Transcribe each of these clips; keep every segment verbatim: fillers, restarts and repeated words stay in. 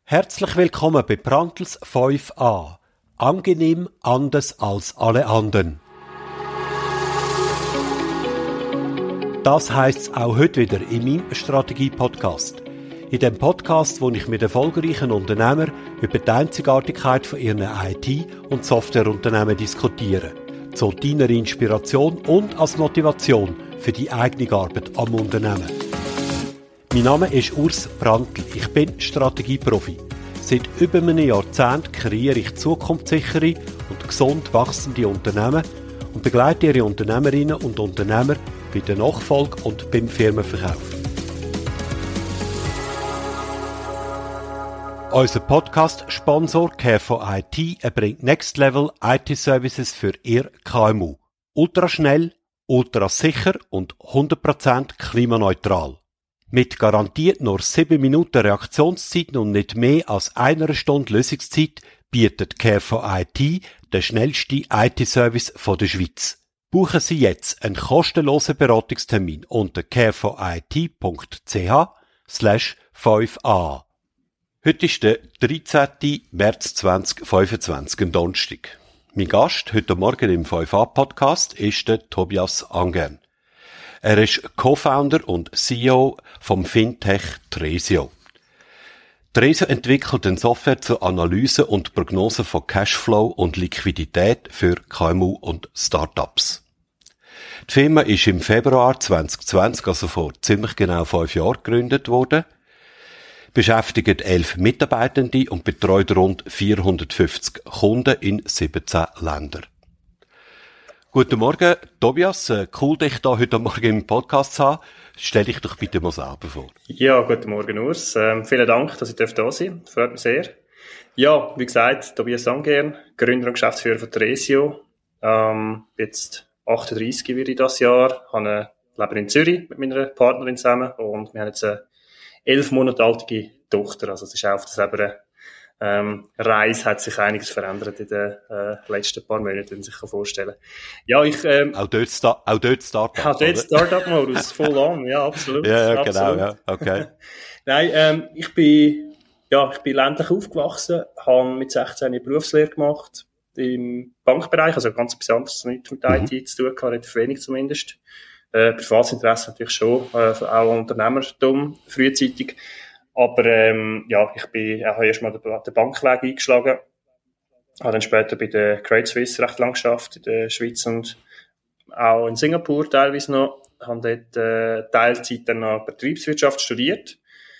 Herzlich willkommen bei Brandtls fünf a. Angenehm anders als alle anderen. Das heisst auch heute wieder in meinem Strategie-Podcast. In dem Podcast, wo ich mit erfolgreichen Unternehmern über die Einzigartigkeit von ihren I T- und Softwareunternehmen diskutiere. Zu deiner Inspiration und als Motivation für die eigene Arbeit am Unternehmen. Mein Name ist Urs Brandtl. Ich bin Strategieprofi. Seit über einem Jahrzehnt kreiere ich zukunftssichere und gesund wachsende Unternehmen und begleite ihre Unternehmerinnen und Unternehmer bei der Nachfolge und beim Firmenverkauf. Unser Podcast-Sponsor Care for I T erbringt Next Level I T-Services für Ihr K M U. Ultraschnell, ultrasicher und hundert Prozent klimaneutral. Mit garantiert nur sieben Minuten Reaktionszeit und nicht mehr als einer Stunde Lösungszeit bietet Care for I T den schnellsten I T-Service von der Schweiz. Buchen Sie jetzt einen kostenlosen Beratungstermin unter careforit punkt c h slash fünf a. Heute ist der dreizehnten März zweitausendfünfundzwanzig, am Donnerstag. Mein Gast heute Morgen im fünf a-Podcast ist der Tobias Angern. Er ist Co-Founder und C E O vom Fintech Tresio. Tresio entwickelt eine Software zur Analyse und Prognose von Cashflow und Liquidität für K M U und Startups. Die Firma ist im Februar zwanzig zwanzig, also vor ziemlich genau fünf Jahren, gegründet worden, beschäftigt elf Mitarbeitende und betreut rund vierhundertfünfzig Kunden in siebzehn Ländern. Guten Morgen, Tobias. Cool, dich da heute Morgen im Podcast zu haben. Stell dich doch bitte mal selber vor. Ja, guten Morgen, Urs. Ähm, vielen Dank, dass ich da sein darf. Freut mich sehr. Ja, wie gesagt, Tobias Angern, Gründer und Geschäftsführer von Tresio. Ähm, jetzt achtunddreissig werde ich das Jahr. Ich habe lebe in Zürich mit meiner Partnerin zusammen und wir haben jetzt eine elf Monate alte Tochter. Also es ist auch auf dieser Ähm, Reise hat sich einiges verändert in den äh, letzten paar Monaten, wenn man sich vorstellen kann. Ja, ich, ähm, auch dort, Sta- auch dort Startup. Auch dort Startup-Modus, voll on, ja, absolut. Ja, ja, absolut. genau, ja, okay. Nein, ähm, ich bin, ja, ich bin ländlich aufgewachsen, habe mit sechzehn eine Berufslehre gemacht, im Bankbereich, also ganz etwas anderes, nichts mit I T mhm. zu tun gehabt, relativ wenig zumindest. Äh, Privatsinteresse natürlich schon, äh, auch Unternehmertum, frühzeitig. Aber ähm, ja, ich bin auch erst mal den, den Bankweg eingeschlagen. Habe dann später bei der Credit Suisse recht lang geschafft, in der Schweiz und auch in Singapur teilweise noch. Habe dort äh, Teilzeit dann noch Betriebswirtschaft studiert.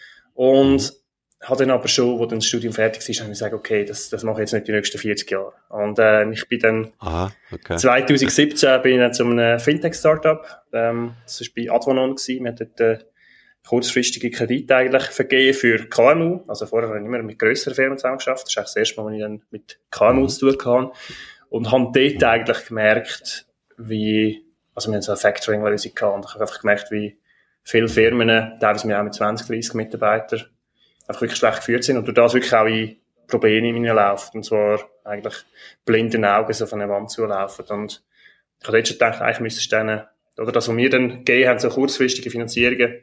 Und habe dann aber schon, wo dann das Studium fertig war, habe ich gesagt, okay, das, das mache ich jetzt nicht die nächsten vierzig Jahre. Und äh, ich bin dann Aha, okay. zwanzig siebzehn bin ich dann zu einem Fintech-Startup. Ähm, das war bei Advonon gewesen. Wir hatten dort äh, kurzfristige Kredite eigentlich vergeben für K M U. Also vorher habe ich immer mit grösseren Firmen zusammengearbeitet. Das ist eigentlich das erste Mal, als ich dann mit K M U zu tun hatte. Und habe dort eigentlich gemerkt, wie, also wir haben so eine Factoring-Lösung gehabt und ich habe einfach gemerkt, wie viele Firmen, teilweise wir auch mit zwanzig, dreissig Mitarbeitern, einfach wirklich schlecht geführt sind und durch das wirklich auch in Probleme hineinlaufen. Und zwar eigentlich blinden Augen so von einer Wand zulaufen. Und ich habe dort schon gedacht, eigentlich müsste es dann, oder das, was wir dann gegeben haben, so kurzfristige Finanzierungen,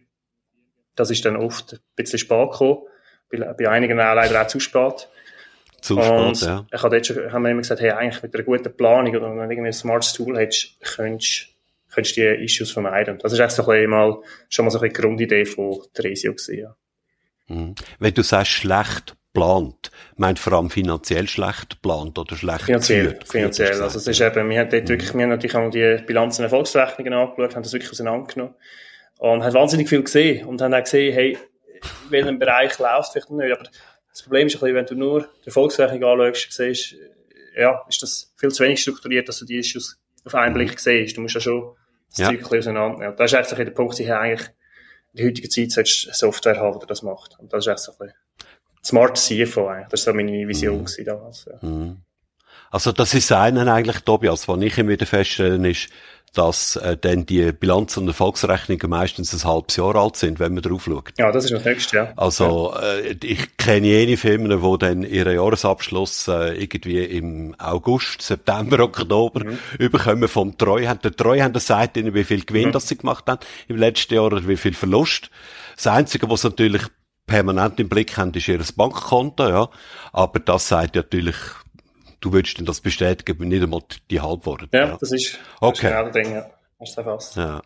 das ist dann oft ein bisschen spät gekommen. Bei, bei einigen auch leider auch zu spät. Zu und spät, ja. Ich habe dort schon, haben wir immer gesagt, hey, eigentlich mit einer guten Planung oder wenn du irgendwie ein smartes Tool hättest, könntest, könntest du die Issues vermeiden. Das ist eigentlich so ein bisschen mal, schon mal so ein bisschen die Grundidee von Tresio gewesen, ja. Mhm. Wenn du sagst, schlecht geplant, meint vor allem finanziell schlecht geplant oder schlecht Finanziell, geführt, finanziell. Also es ist eben, wir haben dort mhm. wirklich, wir haben natürlich auch die Bilanzen und Erfolgsrechnungen angeschaut, haben das wirklich auseinandergenommen. Und haben wahnsinnig viel gesehen und haben auch gesehen, hey, in welchem Bereich läuft vielleicht nicht. Aber das Problem ist ein bisschen, wenn du nur die Erfolgsrechnung anschaust, siehst, ja, ist das viel zu wenig strukturiert, dass du die Issues auf einen Blick mhm. siehst. Du musst ja schon das ja. Zeug ein bisschen auseinandernehmen. Das ist eigentlich so der Punkt, ich eigentlich in der heutigen Zeit solltest du Software haben, die das macht. Und das ist eigentlich so ein bisschen smart C F O eigentlich. Das war so meine Vision mhm. damals. Ja. Mhm. Also das ist einen eigentlich, Tobias, was ich immer wieder feststelle, ist, dass äh, dann die Bilanz- und Erfolgsrechnungen meistens ein halbes Jahr alt sind, wenn man drauf schaut. Ja, das ist das Nächste, ja. Also äh, ich kenne jene Firmen, die dann ihren Jahresabschluss äh, irgendwie im August, September, Oktober mhm. überkommen vom Treuhänder. Der Treuhänder sagt ihnen, wie viel Gewinn mhm. das sie gemacht haben im letzten Jahr oder wie viel Verlust. Das Einzige, was natürlich permanent im Blick haben, ist ihr Bankkonto, ja. Aber das sagt natürlich, du würdest denn das bestätigen, nicht einmal die Halbworte. Ja, ja, das ist, okay. Das ist genau das Ding, ja. Hast du erfasst. Ja.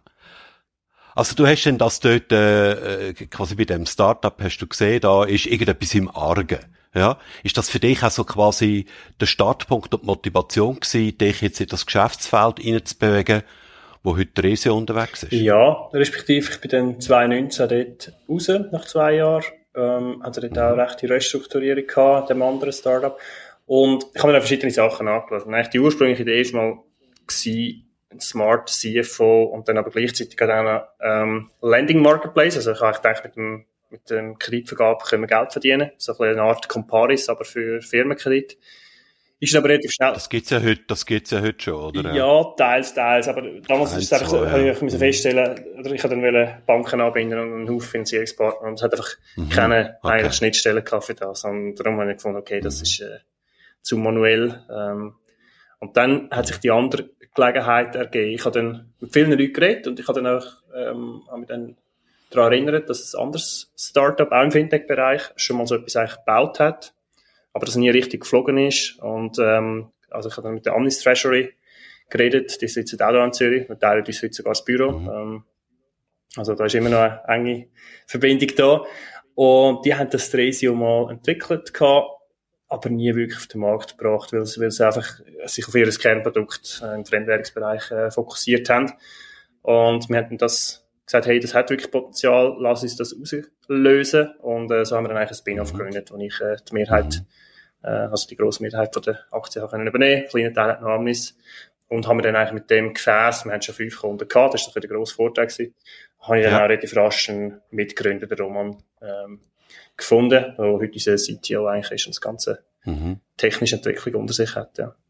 Also du hast denn das dort, äh, quasi bei dem Startup hast du gesehen, da ist irgendetwas im Argen. Ja. Ist das für dich auch so quasi der Startpunkt und die Motivation gewesen, dich jetzt in das Geschäftsfeld reinzubewegen, wo heute Therese unterwegs ist? Ja, respektive ich bin dann zwanzig neunzehn dort raus, nach zwei Jahren. Ähm, hatte dort auch rechte Restrukturierung gehabt, dem anderen Startup. Und ich habe mir dann verschiedene Sachen angeschaut. Und eigentlich die ursprüngliche Idee war mal gewesen, ein Smart C F O und dann aber gleichzeitig auch einen ähm, Lending Marketplace. Also ich habe gedacht, mit dem, mit dem Kreditvergabe können wir Geld verdienen. So eine Art Comparis, aber für Firmenkredit. Ist aber relativ schnell. Das gibt's ja heute, das gibt's ja heute schon, oder? Ja, teils, teils. Aber damals ist es einfach so, ja. habe ich müssen feststellen, oder ich wollte dann Banken anbinden und einen Haufen Finanzierungspartner. Und es hat einfach mhm. keine okay. eigentlich Schnittstellen gehabt für das. Und darum habe ich gefunden, okay, das mhm. ist äh, zu manuell. Ähm, und dann hat sich die andere Gelegenheit ergeben. Ich habe dann mit vielen Leuten geredet und ich habe dann auch, ähm, habe mich dann daran erinnert, dass ein anderes Startup auch im Fintech-Bereich schon mal so etwas eigentlich gebaut hat, aber das nie richtig geflogen ist. Und, ähm, also ich habe dann mit der Omnis Treasury geredet, die sitzen auch da in Zürich, mit teilen die heute sogar das Büro. Mhm. Ähm, also da ist immer noch eine enge Verbindung da. Und die haben das Thrasio mal entwickelt gehabt, aber nie wirklich auf den Markt gebracht, weil sie, weil sie einfach sich auf ihr Kernprodukt äh, im Fremdwährungsbereich äh, fokussiert haben. Und wir haben das gesagt, hey, das hat wirklich Potenzial, lass uns das auslösen. Und äh, so haben wir dann eigentlich ein Spin-off gegründet, wo ich äh, die Mehrheit, äh, also die grosse Mehrheit von der Aktien habe können übernehmen, kleine Teil hat noch Omnis. Und haben wir dann eigentlich mit dem Gefäß, wir haben schon fünf Kunden gehabt, das war doch der grosse Vorteil gewesen, habe ich dann ja. auch relativ rasch einen Mitgründer, den Roman, ähm, gefunden, wo heute unser C T O eigentlich ist und das ganze mhm. technische Entwicklung unter sich hat, ja.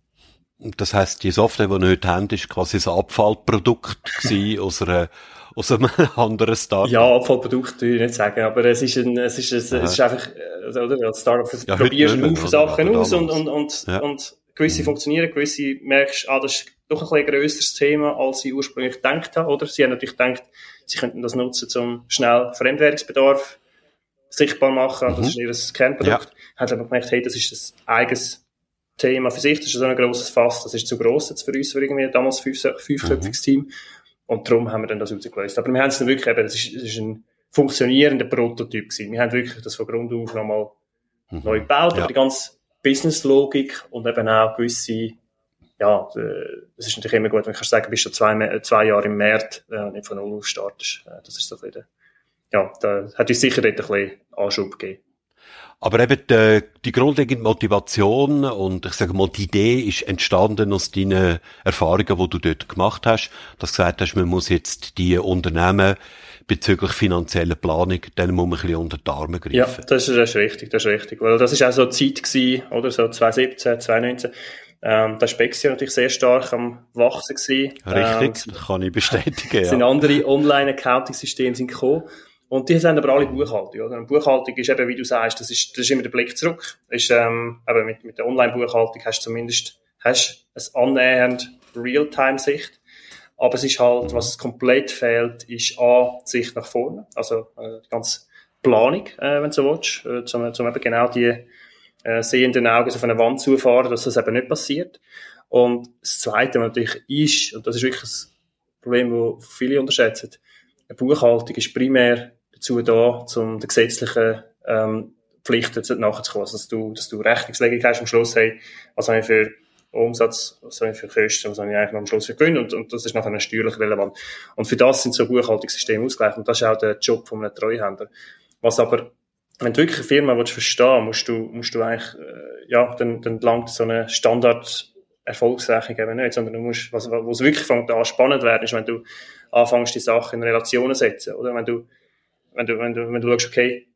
Das heisst, die Software, die wir heute haben, ist quasi ein Abfallprodukt aus einer, aus einem anderen Startup? Ja, Abfallprodukt würde ich nicht sagen, aber es ist ein, es ist, ein, es ist einfach, oder, als Startup ja, probierst du einen Haufen Sachen aus und, und, und, ja. und gewisse mhm. funktionieren, gewisse merkst, ah, das ist doch ein bisschen grösseres Thema, als sie ursprünglich gedacht haben, oder? Sie haben natürlich gedacht, sie könnten das nutzen, um schnell Fremdwährungsbedarf sichtbar machen, mhm. das ist ihr Kernprodukt. Ja. Hat aber gemerkt, hey, das ist ein eigenes Thema für sich, das ist so ein grosses Fass, das ist zu gross jetzt für uns, für irgendwie damals fünf, fünfköpfiges mhm. Team. Und darum haben wir dann das rausgelöst. Aber wir haben es dann wirklich eben, das ist, das ist ein funktionierender Prototyp gewesen. Wir haben wirklich das von Grund auf nochmal mhm. neu gebaut, ja. aber die ganze Business-Logik und eben auch gewisse, ja, das ist natürlich immer gut, wenn du kannst sagen, bist du zwei, zwei Jahre im Markt, äh, nicht von null auf startest. Das ist so ein bisschen, ja, da hat uns sicher dort ein bisschen Anschub gegeben. Aber eben die, die grundlegende Motivation und ich sage mal, die Idee ist entstanden aus deinen Erfahrungen, die du dort gemacht hast, dass du gesagt hast, man muss jetzt die Unternehmen bezüglich finanzieller Planung, denen muss man ein bisschen unter die Arme greifen. Ja, das ist, das ist richtig, das ist richtig. Weil das ist auch so die Zeit gewesen, oder so zwanzig siebzehn, zwanzig neunzehn. Ähm, da war Spexia natürlich sehr stark am Wachsen gewesen. Richtig, ähm, das kann ich bestätigen, ja. Sind andere Online-Accounting-Systeme sind gekommen. Und die haben aber alle Buchhaltung, oder? Und Buchhaltung ist eben, wie du sagst, das ist, das ist immer der Blick zurück. Ist, ähm, eben mit, mit der Online-Buchhaltung hast du zumindest, hast eine annähernd Realtime-Sicht. Aber es ist halt, was es komplett fehlt, ist A, die Sicht nach vorne. Also, äh, die ganze Planung, äh, wenn du so willst, äh, zum, zum eben genau die, äh, sehenden Augen auf eine Wand zufahren, dass das eben nicht passiert. Und das Zweite, was natürlich ist, und das ist wirklich ein Problem, das viele unterschätzen, eine Buchhaltung ist primär dazu da, um den gesetzlichen ähm, Pflichten nachzukommen. Also, dass du, dass du Rechnungslegung hast am Schluss, hey, was habe ich für Umsatz, was habe ich für Kosten, was habe ich eigentlich noch am Schluss für Gewinn, und, und das ist nachher steuerlich relevant. Und für das sind so Buchhaltungssysteme ausgelegt, und das ist auch der Job von einem Treuhänder. Was aber, wenn du wirklich eine Firma willst verstehen, musst du, musst du eigentlich, äh, ja, dann, dann langt so eine Standard Erfolgsrechnung eben nicht, sondern du musst, was, wo es wirklich fängt an spannend werden, ist, wenn du anfängst, die Sachen in Relationen zu setzen, oder? Wenn du, wenn du, wenn du, wenn du schaust, okay,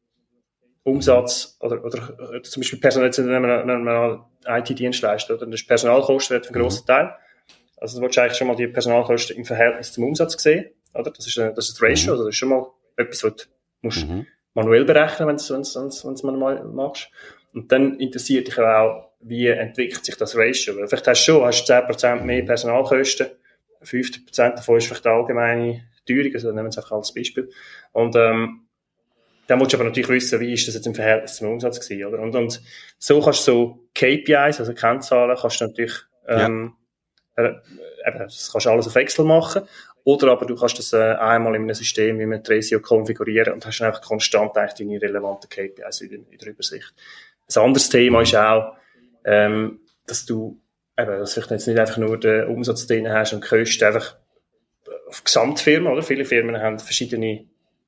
Umsatz, oder, oder, oder zum Beispiel Personal, jetzt nehmen wir, nehmen wir I T-Dienstleister, oder? Das Personalkosten wird ein grosser Teil. Also, du willst eigentlich schon mal die Personalkosten im Verhältnis zum Umsatz sehen, oder? Das ist, ein, das ist ein Ratio, also das ist schon mal etwas, was du musst mhm. manuell berechnen, wenn du es manuell machst. Und dann interessiert dich auch, wie entwickelt sich das Ratio? Weil vielleicht hast du schon, hast zehn Prozent mehr Personalkosten, fünfzig Prozent davon ist vielleicht die allgemeine Teuerung, also nehmen wir es einfach als Beispiel. Und, ähm, dann musst du aber natürlich wissen, wie ist das jetzt im Verhältnis zum Umsatz gewesen, oder? Und, und so kannst du so K P Is, also Kennzahlen, kannst du natürlich, ähm, ja. äh, eben, das kannst du alles auf Excel machen. Oder aber du kannst das äh, einmal in einem System wie mit Tresio konfigurieren und hast dann einfach konstant eigentlich deine relevanten K P Is in, in der Übersicht. Ein anderes Thema ist auch, ähm, dass du, eben, dass du jetzt nicht einfach nur den Umsatz drin hast und Kosten einfach auf Gesamtfirma, oder? Viele Firmen haben verschiedene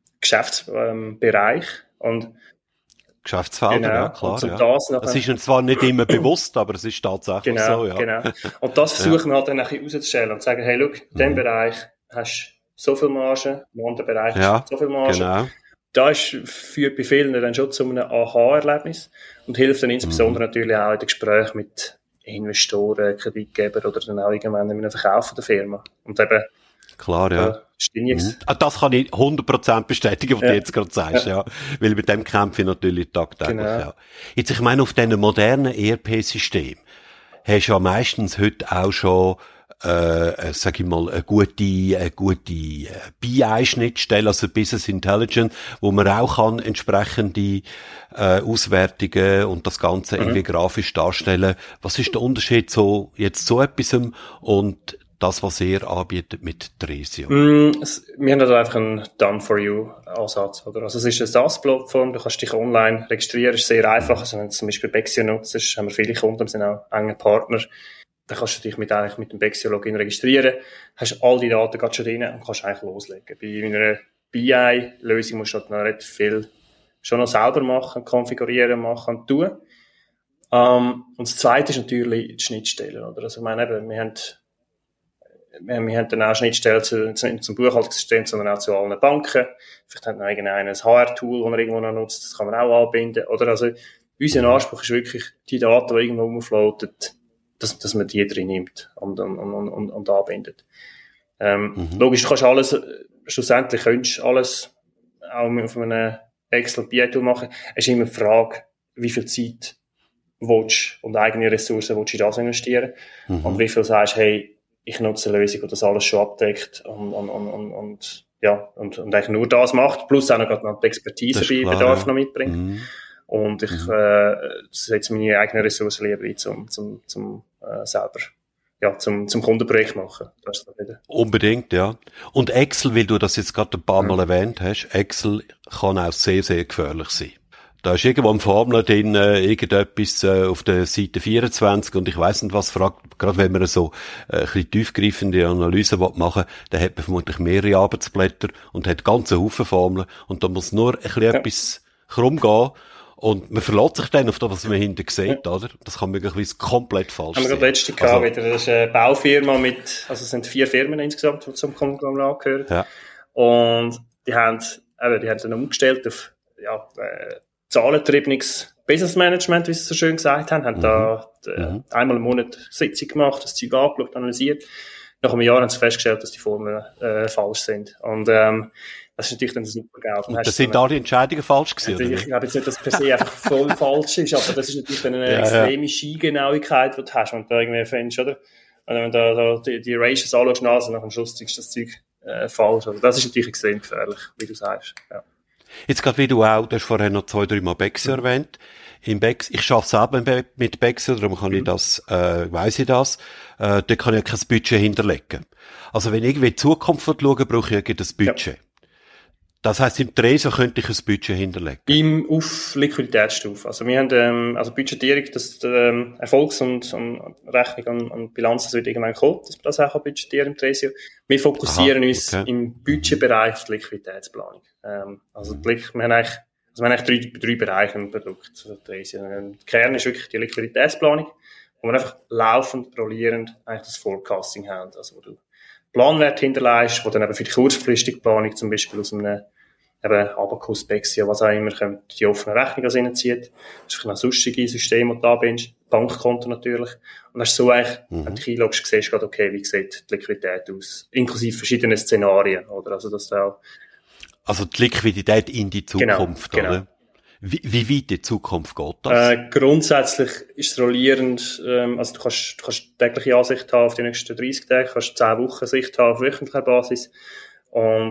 Geschäftsbereiche ähm, und Geschäftsfelder, genau, ja, klar. Und ja. das, nachher, das ist ihnen zwar nicht immer bewusst, aber es ist tatsächlich genau, so, ja. Genau. Und das versuchen wir halt dann ein bisschen rauszustellen und zu sagen, hey, schau, in diesem mhm. Bereich hast du so viel Marge, im anderen Bereich ja, hast du so viel Marge. Genau. Da ist, führt bei vielen dann schon zu einem Aha-Erlebnis und hilft dann insbesondere mhm. natürlich auch in den Gesprächen mit Investoren, Kreditgebern oder dann auch irgendwann in einem Verkauf der Firma. Und eben, klar, ja. Äh, mhm. Das kann ich hundert Prozent bestätigen, was ja. du jetzt gerade sagst, ja. ja. Weil mit dem kämpfe ich natürlich tagtäglich, genau. ja. Jetzt, ich meine, auf diesen modernen E R P-Systemen hast du ja meistens heute auch schon äh, sag ich mal, eine gute, eine gute B I-Schnittstelle, also Business Intelligence, wo man auch kann entsprechende äh, Auswertungen und das Ganze mhm. irgendwie grafisch darstellen. Was ist der Unterschied so jetzt so etwas und das, was ihr anbietet mit Tresio? Mm, es, wir haben also einfach einen Done-for-You-Ansatz, oder? Also es ist eine SaaS-Plattform, du kannst dich online registrieren, ist sehr einfach. Also wenn du zum Beispiel Bexio nutzt, haben wir viele Kunden, wir sind auch enge Partner. Dann kannst du dich mit, eigentlich mit dem Bexio-Login registrieren, hast all die Daten gerade schon drin und kannst eigentlich loslegen. Bei einer B I-Lösung musst du halt noch relativ viel schon noch selber machen, konfigurieren, machen und tun. Um, und das Zweite ist natürlich die Schnittstelle, oder? Also ich meine eben, wir haben Wir, wir haben dann auch Schnittstellen zu, zu, zum Buchhaltungssystem, sondern auch zu allen Banken. Vielleicht hat noch irgendein H R-Tool, das man irgendwo noch nutzt, das kann man auch anbinden. Oder also, unser Anspruch ist wirklich, die Daten, die irgendwo rumfloaten, dass, dass man die drin nimmt und, und, und, und, und anbindet. Ähm, mhm. Logisch, du kannst alles, schlussendlich könntest du alles auch auf einem Excel-B I-Tool machen. Es ist immer die Frage, wie viel Zeit willst du und eigene Ressourcen willst du in das investieren. Mhm. Und wie viel sagst, hey, ich nutze eine Lösung, die das alles schon abdeckt und, und, und, und, und ja, und, und eigentlich nur das macht, plus auch noch die Expertise bei klar, Bedarf ja. noch mitbringt. Mhm. Und ich mhm. äh, setze meine eigenen Ressourcen lieber ein, zum, zum, zum äh, selber, ja, zum, zum Kundenprojekt machen. Das ist wieder. Unbedingt, ja. Und Excel, weil du das jetzt gerade ein paar Mal mhm. erwähnt hast, Excel kann auch sehr, sehr gefährlich sein. Da ist irgendwo eine Formel drin, äh, irgendetwas äh, auf der Seite vierundzwanzig und ich weiss nicht was, fragt, gerade wenn man so äh, ein bisschen tiefgreifende Analyse machen will, dann hat man vermutlich mehrere Arbeitsblätter und hat ganze Haufen Formeln und da muss nur ein bisschen ja. etwas krumm gehen und man verlässt sich dann auf das, was man hinten sieht, ja. oder? Das kann möglicherweise komplett falsch sein. Haben wir gerade letzte also, gehabt, wieder, das ist eine Baufirma mit, also es sind vier Firmen insgesamt, die zum Konglomerat gehören. Ja. Und die haben, eben, die haben dann umgestellt auf, ja, äh, zahlentriebenes Business Management, wie sie so schön gesagt haben, haben mhm. da äh, mhm. einmal im Monat Sitzung gemacht, das Zeug angeschaut, analysiert. Nach einem Jahr haben sie festgestellt, dass die Formeln äh, falsch sind. Und ähm, das ist natürlich dann super Geld. Und das sind alle Entscheidungen falsch gewesen, oder? Ich glaube jetzt nicht, dass per se einfach voll falsch ist, aber das ist natürlich dann eine ja, extreme ja. Skigenauigkeit, die du hast, wenn du da irgendwie findest, oder? Und wenn du da, da die, die Ratios anschaust, also nach dem Schluss ist das Zeug äh, falsch. Also das ist natürlich extrem gefährlich, wie du sagst. Ja. Jetzt gerade wie du auch, du hast vorher noch zwei, drei Mal Bexio mhm. erwähnt. Im Bex, ich arbeite selber mit Bexio, darum kann mhm. ich das, äh, weiss ich das. Äh, da kann ich kein Budget hinterlegen. Also wenn ich irgendwie in die Zukunft schaue, brauche ich ein Budget. Ja. Das heisst, im Tresio könnte ich ein Budget hinterlegen? Im, auf Liquiditätsstufe. Also wir haben, ähm, also Budgetierung, das, ähm, Erfolgs- und, und Rechnung und, und Bilanz, das wird irgendwann kommen, dass wir das auch budgetieren im Tresio. Wir fokussieren Aha, uns okay. im Budgetbereich auf die Liquiditätsplanung. Ähm, also die, wir haben eigentlich, also wir haben eigentlich drei, drei Bereiche im Produkt. Also Tresio. Der Kern ist wirklich die Liquiditätsplanung, wo wir einfach laufend, rollierend eigentlich das Forecasting haben. Also wo du Planwert hinterlegst, wo dann eben für die kurzfristige Planung zum Beispiel aus einem eben Abacus, Bexio, was auch immer, die offene Rechnung aus ihnen zieht. Das ist ein sonstiges System, das du anbindest. Bankkonto natürlich. Und hast so eigentlich, mhm. wenn du dich einloggst, siehst du gerade, okay, wie sieht die Liquidität aus? Inklusive verschiedene Szenarien, oder? Also, dass du auch also, die Liquidität in die Zukunft, genau, oder? Genau. Wie, wie weit in die Zukunft geht das? Äh, grundsätzlich ist es rollierend, ähm, also du kannst, du kannst tägliche Ansicht haben auf die nächsten dreißig Tage, kannst zehn Wochen Sicht haben auf wöchentlicher Basis. Und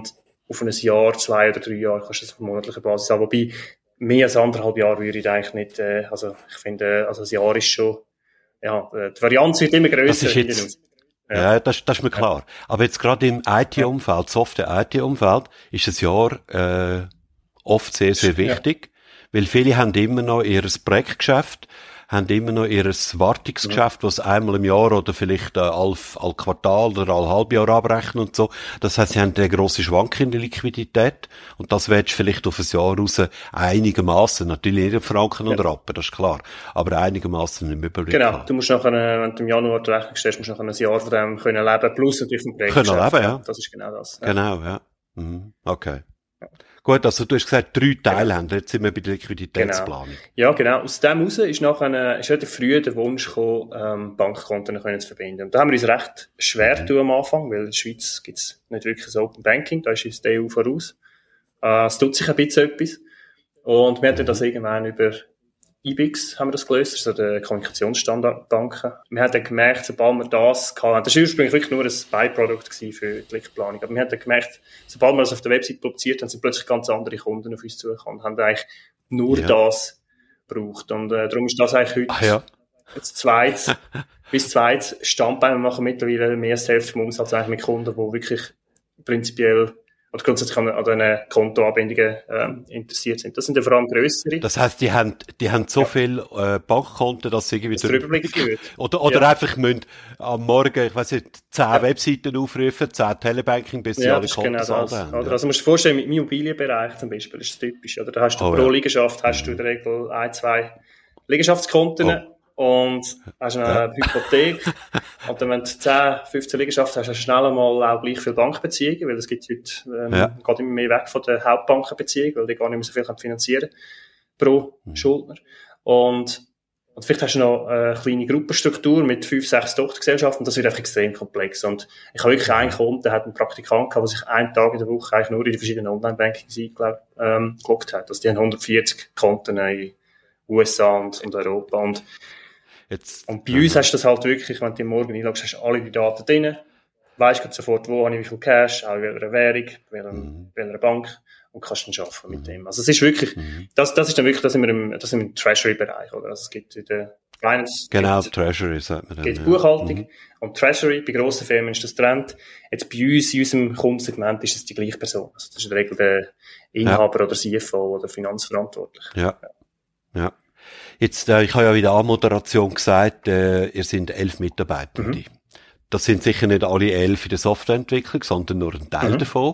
auf ein Jahr, zwei oder drei Jahre kannst du das auf monatlicher Basis haben. Wobei, mehr als anderthalb Jahre würde ich eigentlich nicht, äh, also ich finde, also ein Jahr ist schon, ja, die Varianz wird immer grösser. Das ist jetzt, ja, ja das, das ist mir klar. Ja. Aber jetzt gerade im I T-Umfeld, Software-I T-Umfeld, ist ein Jahr äh, oft sehr, sehr wichtig, ja. Weil viele haben immer noch ihr Projektgeschäft, haben immer noch ihr Wartungsgeschäft, ja. Was einmal im Jahr oder vielleicht äh, all, all Quartal oder all Halbjahr abrechnen und so. Das heisst, sie haben eine grosse Schwankung in der Liquidität und das willst du vielleicht auf ein Jahr raus einigermaßen, natürlich nicht in Franken ja. und Rappen, das ist klar, aber einigermaßen im Überblick Genau, haben. Du musst nachher, wenn du im Januar die Rechnung stellst, musst du nachher ein Jahr von dem können leben, plus natürlich ein Projektgeschäft. Können leben, ja. Das ist genau das. Ja. Genau, ja. Mhm. Okay. Ja. Gut, also du hast gesagt, drei Teile genau. haben. Jetzt sind wir bei der Liquiditätsplanung. Genau. Ja, genau. Aus dem heraus ist nachher, ist relativ früh der Wunsch gekommen, ähm, Bankkonten können zu verbinden. Und da haben wir uns recht schwer mhm. am Anfang, weil in der Schweiz gibt es nicht wirklich ein Open Banking, da ist uns die E U voraus. Äh, es tut sich ein bisschen etwas. Und wir hatten mhm. das irgendwann über I B I X haben wir das gelöst, das ist so der Kommunikationsstandardbanken. Wir haben dann gemerkt, sobald wir das hatten, das war ursprünglich wirklich nur ein Byproduct für die Lichtplanung, aber wir haben dann gemerkt, sobald wir das auf der Website publiziert haben, sind plötzlich ganz andere Kunden auf uns zugekommen und haben eigentlich nur ja. das gebraucht. Und äh, darum ist das eigentlich heute Ach, ja. das zweite, bis zweites Standbein. Wir machen mittlerweile mehr als die Hälfte vom Umsatz eigentlich mit Kunden, die wirklich prinzipiell oder grundsätzlich an, an den Kontoanbindungen ähm, interessiert sind. Das sind ja vor allem grössere. Das heisst, die haben, die haben so ja. viel äh, Bankkonten, dass sie irgendwie das der Überblick führt. Oder, oder ja. einfach müssen am Morgen, ich weiss nicht, zehn ja. Webseiten aufrufen, zehn Telebanking, bis sie ja, alle Konten genau haben. Oder? Ja. Also musst du dir vorstellen, mit dem Immobilienbereich zum Beispiel ist das typisch. Oder? Da hast du oh, pro ja. Liegenschaft hast du in der Regel ein, zwei Liegenschaftskonten. Oh. Und hast eine ja. Hypothek. Und dann, wenn du zehn, fünfzehn Liegenschaften hast, hast du schnell einmal auch gleich viele Bankbeziehungen, weil es gibt heute, ähm, ja. geht immer mehr weg von der Hauptbankenbeziehung, weil die gar nicht mehr so viel finanzieren pro mhm. Schuldner. Und, und vielleicht hast du noch eine kleine Gruppenstruktur mit fünf, sechs Tochtergesellschaften, das wird einfach extrem komplex. Und ich habe wirklich einen Kunden, der hat einen Praktikant gehabt, der sich einen Tag in der Woche eigentlich nur in die verschiedenen Online-Bankings eingeloggt ähm, hat. Also die haben hundertvierzig Konten in U S A und, und Europa. Und Jetzt, und bei uns hast du das halt wirklich, wenn du morgen einloggst, hast du alle die Daten drin, weisst du sofort, wo habe ich wie viel Cash, auch in welcher Währung, bei welcher, mhm. welcher Bank und kannst dann arbeiten mit dem. Also es ist wirklich, mhm. das, das ist dann wirklich, das sind wir im, das sind wir im Treasury-Bereich, oder? Also es gibt in der Finance, genau, gibt, Treasury, sagt man dann. Gibt ja. Buchhaltung mhm. und Treasury, bei grossen Firmen ist das Trend. Jetzt bei uns, in unserem Kundensegment, ist es die gleiche Person. Also das ist in der Regel der Inhaber ja. oder C F O oder Finanzverantwortlich. Ja, ja. ja. Jetzt, äh, ich habe ja in der Anmoderation gesagt, äh, ihr sind elf Mitarbeitende. Mhm. Das sind sicher nicht alle elf in der Softwareentwicklung, sondern nur ein Teil mhm. davon.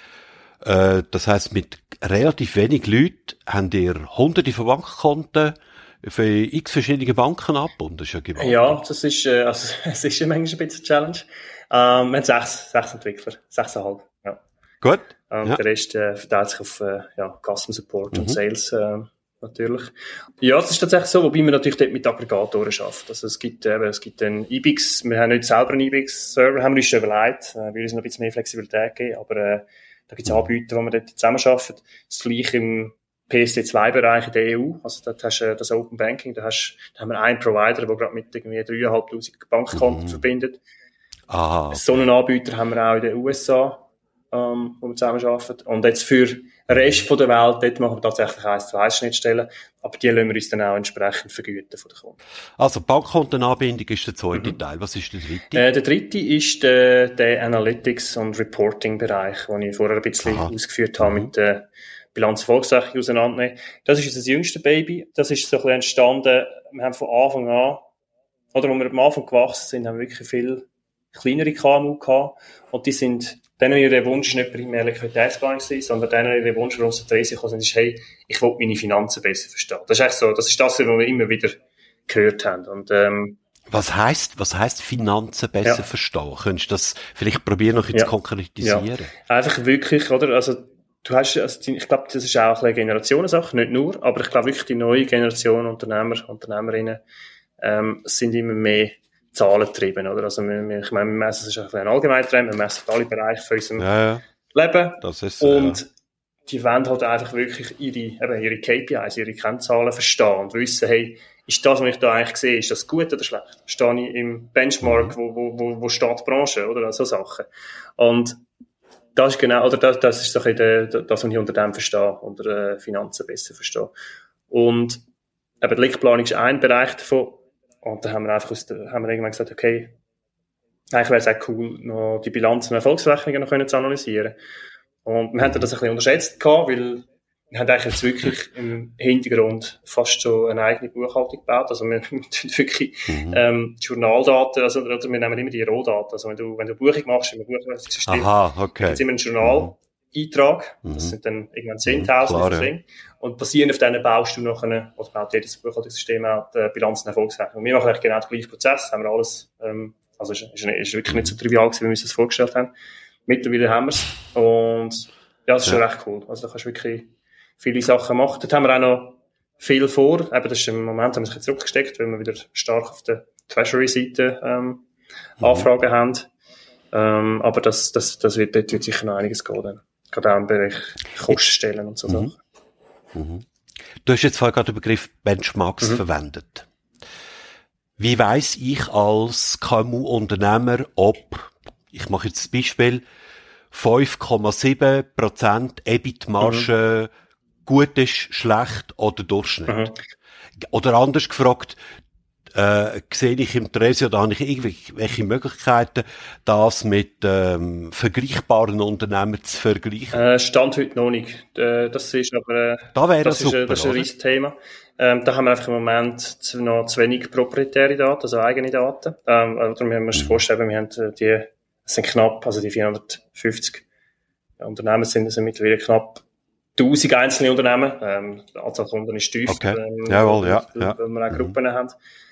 Äh, das heisst, mit relativ wenig Leuten habt ihr hunderte von Bankkonten für x verschiedene Banken abgebunden. Das ist ja gewaltig. Ja, das ist, äh, also, es ist ja manchmal ein bisschen eine Challenge. Ähm, wir haben sechs, sechs Entwickler, sechseinhalb, ja. Gut. Ähm, ja. Der Rest äh, verteilt sich auf äh, ja, Customer Support mhm. und Sales. Äh, Natürlich. Ja, das ist tatsächlich so, wobei wir natürlich dort mit Aggregatoren arbeiten. Also es gibt eben, es gibt einen I B I X, wir haben nicht selber einen I B I X-Server, haben wir uns schon überlegt, äh, wir uns noch ein bisschen mehr Flexibilität geben, aber äh, da gibt es Anbieter, wo wir dort zusammenarbeiten. Das gleiche im P S D zwei Bereich in der E U, also dort hast du äh, das Open Banking, da, hast, da haben wir einen Provider, der gerade mit irgendwie dreitausendfünfhundert Bankkonten mhm. verbindet. Aha. So einen Anbieter haben wir auch in den U S A, ähm, wo wir zusammenarbeiten. Und jetzt für den Rest von der Welt, dort machen wir tatsächlich eins zu eins Schnittstellen, aber die lassen wir uns dann auch entsprechend vergüten von den Kunden. Also Bankkontenanbindung ist der zweite mhm. Teil. Was ist der dritte? Äh, der dritte ist der, der Analytics- und Reporting-Bereich, den ich vorher ein bisschen Aha. ausgeführt habe, mhm. mit der Bilanz-Erfolgsrechnung auseinandernehmen. Das ist unser jüngstes Baby. Das ist so ein bisschen entstanden, wir haben von Anfang an, oder als wir am Anfang gewachsen sind, haben wir wirklich viel kleinere K M U gehabt. Und die sind, denen ihr Wunsch ist nicht primär Liquiditätsplanung sein, sondern denen ihr Wunsch, warum sie zu Resi gekommen sind, ist, hey, ich will meine Finanzen besser verstehen. Das ist echt so, das ist das, was wir immer wieder gehört haben. Und, ähm, was heisst, was heisst Finanzen besser ja. verstehen? Könntest du das vielleicht probieren, noch jetzt ja. konkretisieren? Ja. Einfach wirklich, oder? Also, du hast, also, ich glaube, das ist auch eine Generationensache, nicht nur, aber ich glaube wirklich, die neue Generation Unternehmer, Unternehmerinnen, ähm, sind immer mehr Zahlen getrieben, oder? Also, wir, ich meine, wir messen, das ist ein, ein allgemeiner Trend, wir messen alle Bereiche von unserem ja, ja. Leben. Das ist, und ja. die wollen halt einfach wirklich ihre, eben ihre K P Is, ihre Kennzahlen verstehen und wissen, hey, ist das, was ich da eigentlich sehe, ist das gut oder schlecht? Stehe ich im Benchmark, mhm. wo, wo, wo, wo steht die Branche, oder? So Sachen. Und das ist genau, oder das, das ist so ein bisschen das, was ich unter dem verstehe, unter äh, Finanzen besser verstehe. Und eben die Lichtplanung ist ein Bereich davon. Und da haben wir einfach aus der, haben wir irgendwann gesagt, okay, eigentlich wäre es auch cool, noch die Bilanzen und Erfolgsrechnungen noch können zu analysieren. Und wir haben das ein bisschen unterschätzt gehabt, weil wir haben eigentlich jetzt wirklich im Hintergrund fast schon eine eigene Buchhaltung gebaut. Also wir tun wirklich mhm. ähm, Journaldaten, also oder wir nehmen immer die Rohdaten. Also wenn du wenn du Buchung machst im Buchhaltungssystem, Aha, okay. gibt es immer einen Journaleintrag. Mhm. Das sind dann irgendwann zehntausend mhm, Dinge. Und basierend auf denen baust du nachher, oder baut jedes Buchhaltungssystem auch die Bilanz und Erfolgsrechnung. Wir machen eigentlich genau den gleichen Prozess, haben wir alles, ähm, also es ist, ist, ist wirklich nicht so trivial gewesen, wie wir uns das vorgestellt haben. Mittlerweile haben wir es. Und ja, das ist ja. schon recht cool. Also da kannst du wirklich viele Sachen machen. Dort haben wir auch noch viel vor. Eben, das ist im Moment, haben wir es ein bisschen zurückgesteckt, weil wir wieder stark auf der Treasury-Seite ähm, mhm. Anfragen haben. Ähm, aber das, das, das wird, dort wird sicher noch einiges gehen. Dann. Gerade auch im Bereich Kostenstellen und so mhm. Sachen. Mhm. Du hast jetzt vorhin gerade den Begriff Benchmarks mhm. verwendet. Wie weiss ich als K M U-Unternehmer, ob, ich mache jetzt das Beispiel, fünf Komma sieben Prozent E B I T-Marge mhm. gut ist, schlecht oder Durchschnitt? Mhm. Oder anders gefragt, äh, sehe ich im Tresio, da habe ich irgendwelche Möglichkeiten, das mit ähm, vergleichbaren Unternehmen zu vergleichen? Äh, Stand heute noch nicht. Äh, das ist aber äh, da wäre das, super, ist, das ist ein riesiges Thema. Ähm, da haben wir einfach im Moment zu, noch zu wenig proprietäre Daten, also eigene Daten. Ähm, oder wir müssen uns mhm. vorstellen, wir haben die, es sind knapp, also die vierhundertfünfzig ja, Unternehmen sind, sind mittlerweile knapp tausend einzelne Unternehmen. Ähm, die Anzahl Kunden ist tief, okay. ähm, Jawohl, ja, weil, ja. weil wir auch mhm. Gruppen haben.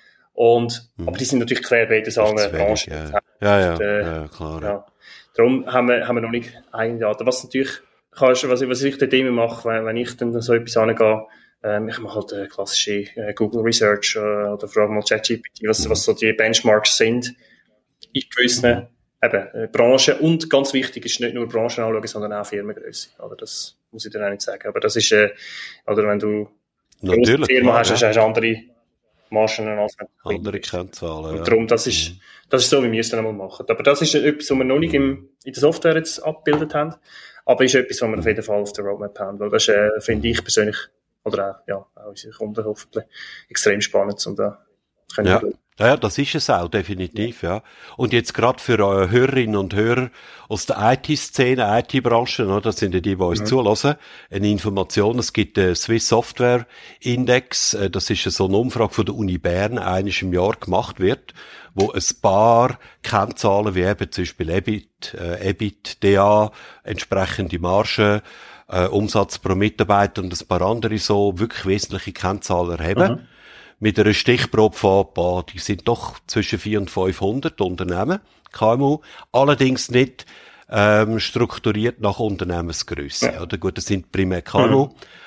Und, mhm. aber die sind natürlich querbeet aus allen Branchen. Ja, ja, ja, äh, ja, klar. Ja. Ja. Darum haben wir, haben wir noch nicht eigene Daten. Was natürlich, kannst, was, was ich dort immer mache, wenn, wenn ich dann so etwas angehe, ähm, ich mache halt eine klassische äh, Google Research äh, oder frage mal ChatGPT, was, mhm. was so die Benchmarks sind in gewissen mhm. eben, äh, Branchen. Und ganz wichtig ist nicht nur Branchen anschauen, sondern auch Firmengröße. Oder das muss ich dir auch nicht sagen. Aber das ist, äh, oder wenn du eine Firma hast, ja. hast du andere Margen als andere Kennzahlen. Und ja. darum, das ist, mhm. das ist so, wie wir es dann einmal machen. Aber das ist etwas, was wir noch nicht im, in der Software jetzt abgebildet haben. Aber ist etwas, was wir auf jeden Fall auf der Roadmap haben. Weil das äh, finde ich persönlich, oder auch, ja, auch unsere Kunden hoffentlich, extrem spannend. Und da können ja. wir Ja, das ist es auch, definitiv, ja. Und jetzt gerade für eure Hörerinnen und Hörer aus der I T-Szene, I T-Branche, ne, das sind ja die, die uns mhm. zulassen, eine Information, es gibt den Swiss Software Index, das ist so eine Umfrage von der Uni Bern, einmal im Jahr gemacht wird, wo ein paar Kennzahlen wie eben zum Beispiel E B I T, äh, E B I T, D A, entsprechende Margen, äh, Umsatz pro Mitarbeiter und ein paar andere so wirklich wesentliche Kennzahlen erheben. Mhm. Mit einer Stichprobe von, boah, die sind doch zwischen vierhundert und fünfhundert Unternehmen, K M U, allerdings nicht ähm, strukturiert nach Unternehmensgrösse. Ja. Oder gut, das sind primär K M U. Mhm.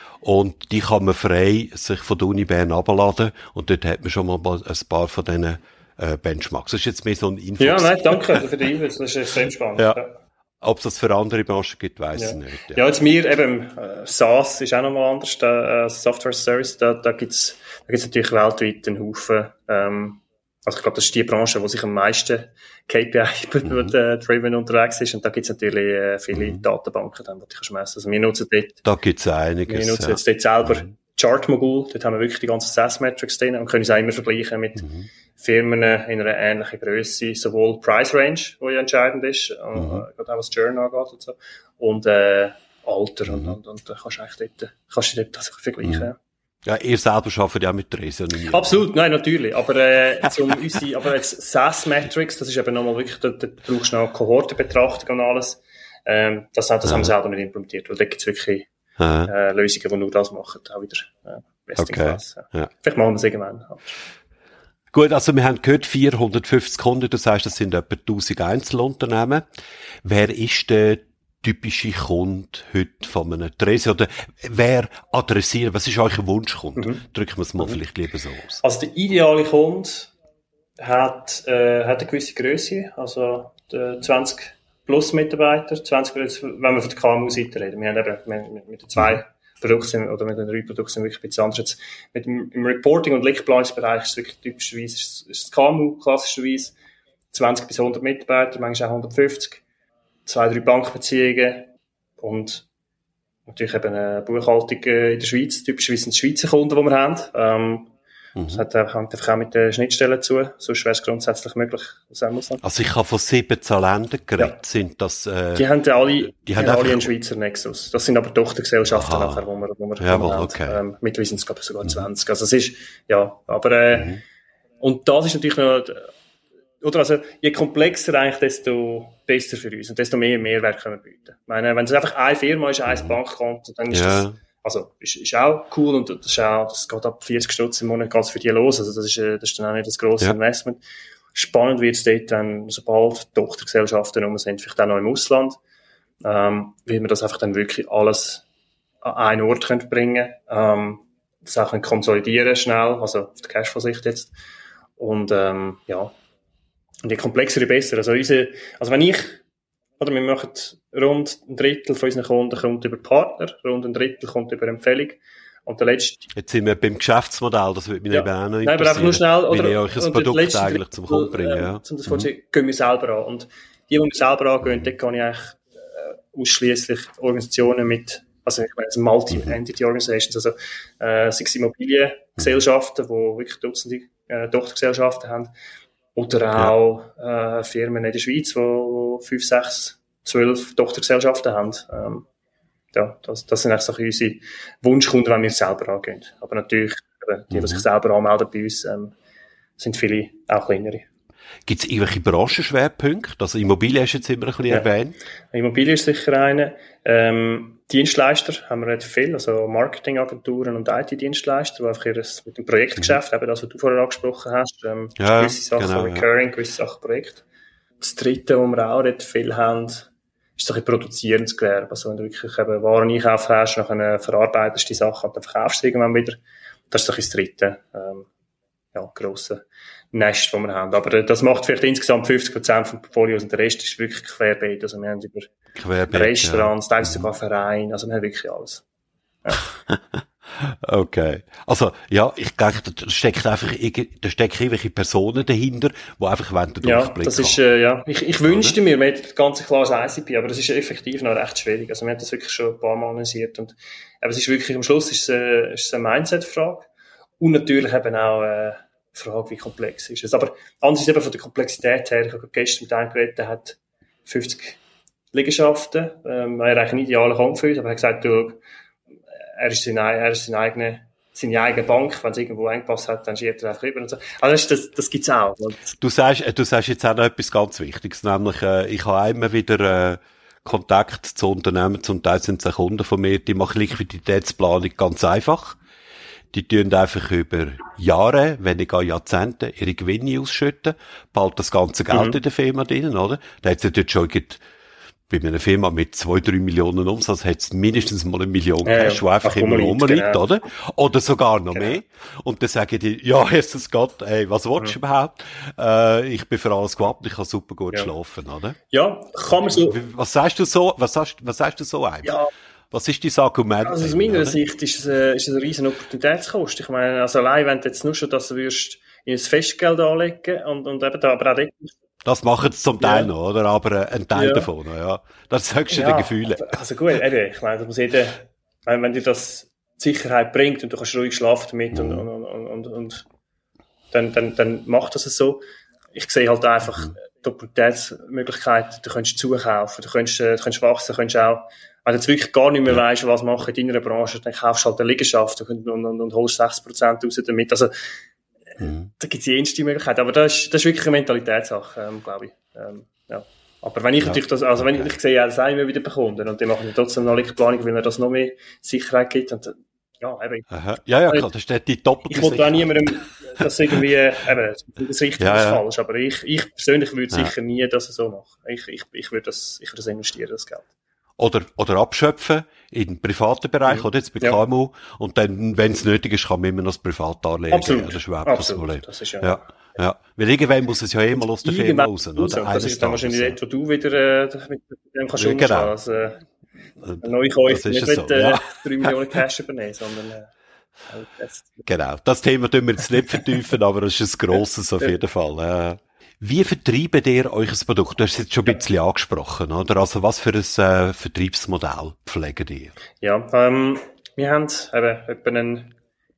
Und die kann man frei sich von der Uni Bern abladen und dort hat man schon mal ein paar von diesen äh, Benchmarks. Das ist jetzt mehr so ein Info. Ja, nein, danke für die Infos, das ist extrem spannend. Ja. Ja. Ob es das für andere Branchen gibt, weiss ja. ich nicht. Ja, ja jetzt mir eben, äh, SaaS ist auch nochmal anders, da, äh, Software Service, da, da gibt's, da gibt's natürlich weltweit einen Haufen, ähm, also ich glaube, das ist die Branche, wo sich am meisten K P I-driven mhm. unterwegs ist, und da gibt's natürlich äh, viele mhm. Datenbanken, dann, die kannst du messen. Also wir nutzen dort, da gibt's einiges. Wir nutzen ja. jetzt dort selber mhm. Chartmogul, dort haben wir wirklich die ganzen SaaS-Metrics drin und können uns auch immer vergleichen mit mhm. Firmen in einer ähnlichen Grösse, sowohl Price Range, wo ja entscheidend ist, mhm. äh, gerade auch was Churn angeht und so, und äh, Alter, mhm. und, und, und da kannst du eigentlich dort, kannst du dort das vergleichen. Mhm. Ja, ihr selber arbeitet ja mit Tresio. Absolut, nein, natürlich, aber äh, zum unsere, aber jetzt SaaS-Metrics, das ist eben nochmal wirklich, da, da brauchst du noch Kohortenbetrachtung und alles, ähm, das, das ja. haben wir selber nicht implementiert, weil da gibt's wirklich äh, Lösungen, die nur das machen, auch wieder äh, best in class. Ja. Ja. Vielleicht machen wir es irgendwann. Gut, also wir haben gehört, vierhundertfünfzig Kunden, das heisst, das sind etwa tausend Einzelunternehmen. Wer ist der typische Kunde heute von einem Tresio? Oder wer adressiert, was ist euer Wunschkunde? Mhm. Drücken wir es mal mhm. vielleicht lieber so aus. Also der ideale Kunde hat, äh, hat eine gewisse Grösse, also zwanzig plus Mitarbeiter, zwanzig, wenn wir von der K M U-Seite reden. Wir haben eben mit, mit den zwei mhm. Produkten oder mit den drei Produkten sind wirklich ein bisschen anders. Jetzt mit dem, im Reporting- und Lichtplanungsbereich ist es wirklich typischerweise, ist, ist das K M U klassischerweise zwanzig bis hundert Mitarbeiter, manchmal auch hundertfünfzig. zwei, drei Bankbeziehungen und natürlich eben eine Buchhaltung äh, in der Schweiz. Typischerweise sind es Schweizer Kunden, die wir haben. Ähm, Mhm. Das hat einfach, hängt einfach auch mit den Schnittstellen zu. Sonst wäre es grundsätzlich möglich, aus dem Ausland. Also ich habe von siebzehn Ländern geredet. Ja. Sind das, äh, Die haben ja alle, die die haben haben alle einfach- einen Schweizer Nexus. Das sind aber Tochtergesellschaften Aha. nachher, wo wir, wo wir, Jawohl, wo wir haben. okay. Ähm, mittlerweile sind es, glaube ich, sogar zwanzig. Also es ist, ja, aber, äh, Mhm. und das ist natürlich noch, oder also, je komplexer eigentlich, desto besser für uns und desto mehr Mehrwert können wir bieten. Ich meine, wenn es einfach eine Firma ist, ein Bankkonto, dann ist Ja. das, also, ist, ist auch cool und das ist auch, das geht ab vierzig Stutz im Monat geht's für die los. Also, das ist, äh, das ist dann auch nicht das grosse Ja. Investment. Spannend wird's dort, wenn sobald Tochtergesellschaften rum sind, vielleicht auch noch im Ausland, ähm, wie wir das einfach dann wirklich alles an einen Ort können bringen, ähm, das auch können konsolidieren schnell, also auf der Cashflow-Sicht jetzt. Und, ähm, ja. Und je komplexer, je besser. Also, unsere, also wenn ich, oder wir machen rund ein Drittel von unseren Kunden kommt über Partner, rund ein Drittel kommt über Empfehlung. Und der letzte, Jetzt sind wir beim Geschäftsmodell, das würde mich Ja. eben auch noch nein, aber einfach interessieren. nur schnell, Wie oder, ihr euch das und der Produkt letzte eigentlich zum Kunden Drittel, bringen, ähm, ja. um das vorzusagen, gehen wir selber an. Und die, die wir selber angehen, dort kann ich eigentlich, äh, ausschliesslich Organisationen mit, also ich meine, Multi-Entity-Organizations, also, äh, sei es Immobiliengesellschaften, die wirklich Dutzende, äh, Tochtergesellschaften haben, oder auch, äh, Firmen in der Schweiz, die fünf, sechs, zwölf Tochtergesellschaften haben. Ähm, ja, das, das sind eigentlich so unsere Wunschkunden, wenn wir es selber angehen. Aber natürlich, eben, die, die sich selber anmelden bei uns, ähm, sind viele auch kleinere. Gibt es irgendwelche Branchenschwerpunkte? Also Immobilien hast du jetzt immer ein bisschen Ja. erwähnt. Immobilie ist sicher eine. Ähm, Dienstleister haben wir relativ viel, also Marketingagenturen und I T-Dienstleister, die einfach ihres, mit dem Projektgeschäft, eben das, was du vorher angesprochen hast, ähm, Ja, gewisse Sachen genau, recurring, gewisse Sachen Projekt. Das dritte, wo wir auch recht viel haben, ist so ein produzierendes Gewerbe. Also wenn du wirklich eben Waren einkaufen hast, nachher verarbeitest du die Sachen und dann verkaufst du irgendwann wieder. Das ist so ein das dritte, ähm, ja, grosse Nest, das wir haben. Aber äh, das macht vielleicht insgesamt fünfzig Prozent vom Portfolio und der Rest ist wirklich querbeet. Also wir haben über Querbeet, Restaurants, teilweise sogar Vereine, also wir haben wirklich alles. Okay. Also, ja, ich denke, da steckt einfach, irgend- da stecken irgendwelche Personen dahinter, die einfach wollen den Ja, Durchblick das ist, haben. äh, ja, ich, ich wünschte mir, wir hätten ganz klares I C P, aber das ist effektiv noch recht schwierig. Also wir haben das wirklich schon ein paar Mal analysiert und, aber es ist wirklich, am Schluss ist es, äh, ist es eine Mindset-Frage und natürlich eben auch, äh, die Frage, wie komplex ist es. Aber andererseits eben von der Komplexität her, ich habe gestern mit einem geredet, der hat fünfzig Liegenschaften, ähm, er ist eigentlich ein idealer Kunde für uns, aber er hat gesagt, du, er ist sein, er ist sein eigene, seine eigene Bank, wenn es irgendwo Engpass hat, dann schiebt er einfach rüber und so. Also das, das gibt's auch. Du sagst, äh, du sagst jetzt auch noch etwas ganz Wichtiges, nämlich, äh, ich habe immer wieder, äh, Kontakt zu Unternehmen, zum Teil sind es auch Kunden von mir, die machen Liquiditätsplanung ganz einfach. Die tun einfach über Jahre, wenn nicht gar Jahrzehnte, ihre Gewinne ausschütten, behalten das ganze Geld Mhm. in der Firma drin, oder? Da hat es natürlich schon gibt, bei einer Firma mit zwei, drei Millionen Umsatz hat es mindestens mal eine Million Ja, Cash, ja. die einfach Ach, immer rumliegt, rumliegt, genau. oder? Oder sogar noch Genau. mehr. Und dann sagen die, ja, Jesus Gott, ey, was willst du überhaupt? Äh, ich bin für alles gewappnet, ich kann super gut Ja. schlafen, oder? Ja, kann man so, Wie- Was sagst du so, was sagst, was sagst du so einem? ja, Was ist dein Argument? also aus dahinter, meiner oder? Sicht ist es, äh, ist es eine riesen Opportunitätskost. Ich meine, also allein, wenn du jetzt nur schon das würdest, in ein Festgeld anlegen und, und eben da, aber auch dort, Das machen sie zum Teil Ja. noch, oder? Aber äh, ein Teil Ja. davon, ja. Das sagst du ja, den Gefühlen. aber- also gut, eben, ich meine, das muss jeder, wenn, wenn dir das Sicherheit bringt und du kannst ruhig schlafen damit und, und, und, und, und dann, dann, dann macht das es so. Ich sehe halt einfach die Opportunitätsmöglichkeiten, du könntest zukaufen, du könntest, äh, du könntest wachsen, du könntest auch, wenn du jetzt wirklich gar nicht mehr weisst, was machen in deiner Branche, dann kaufst du halt eine Liegenschaft und, und, und, und holst sechs Prozent raus damit. Also, Mhm. da gibt es die erste Möglichkeit. Aber das ist, das ist wirklich eine Mentalitätssache, ähm, glaube ich. Ähm, ja. Aber wenn ich Ja. natürlich das, also wenn ich, Okay. ich sehe ja das auch immer wieder bei Kunden und die machen trotzdem noch Planung, weil mir das noch mehr Sicherheit gibt und, äh, ja, eben. Aha. Ja, ja, klar, das steht die doppelte Ich wollte auch Sicherheit. niemandem, das irgendwie, äh, eben, das richtig Ja, ist ja. falsch, aber ich, ich persönlich würde Ja. sicher nie das so machen. Ich, ich, ich würde das, ich würde das investieren, das Geld. Oder, oder abschöpfen in den privaten Bereich, Mhm. oder jetzt bei Ja. K M U. Und dann, wenn es nötig ist, kann man immer noch das Privatdarlehen Absolut. geben. Das ist überhaupt kein Absolut. Problem. Das ist ja, Ja, ja. Weil irgendwann muss es ja eh mal aus der Firma irgendwann raus, raus, oder? und das ist dann Eines wahrscheinlich Tages, dort, wo du wieder, äh, mit dem kannst Ja, umschlagen. genau. Also, äh, ja. ein Neukäufer Das ist nicht es mit so, äh, ja. drei Millionen Cash übernehmen, sondern äh, halt das. Genau. Das Thema tun wir jetzt nicht vertiefen, aber es ist ein grosses auf jeden Fall. Äh, Wie vertreibt ihr euch ein Produkt? Du hast es jetzt schon ein bisschen angesprochen, oder? Also was für ein äh, Vertriebsmodell pflegt ihr? Ja, ähm, wir haben eben etwa einen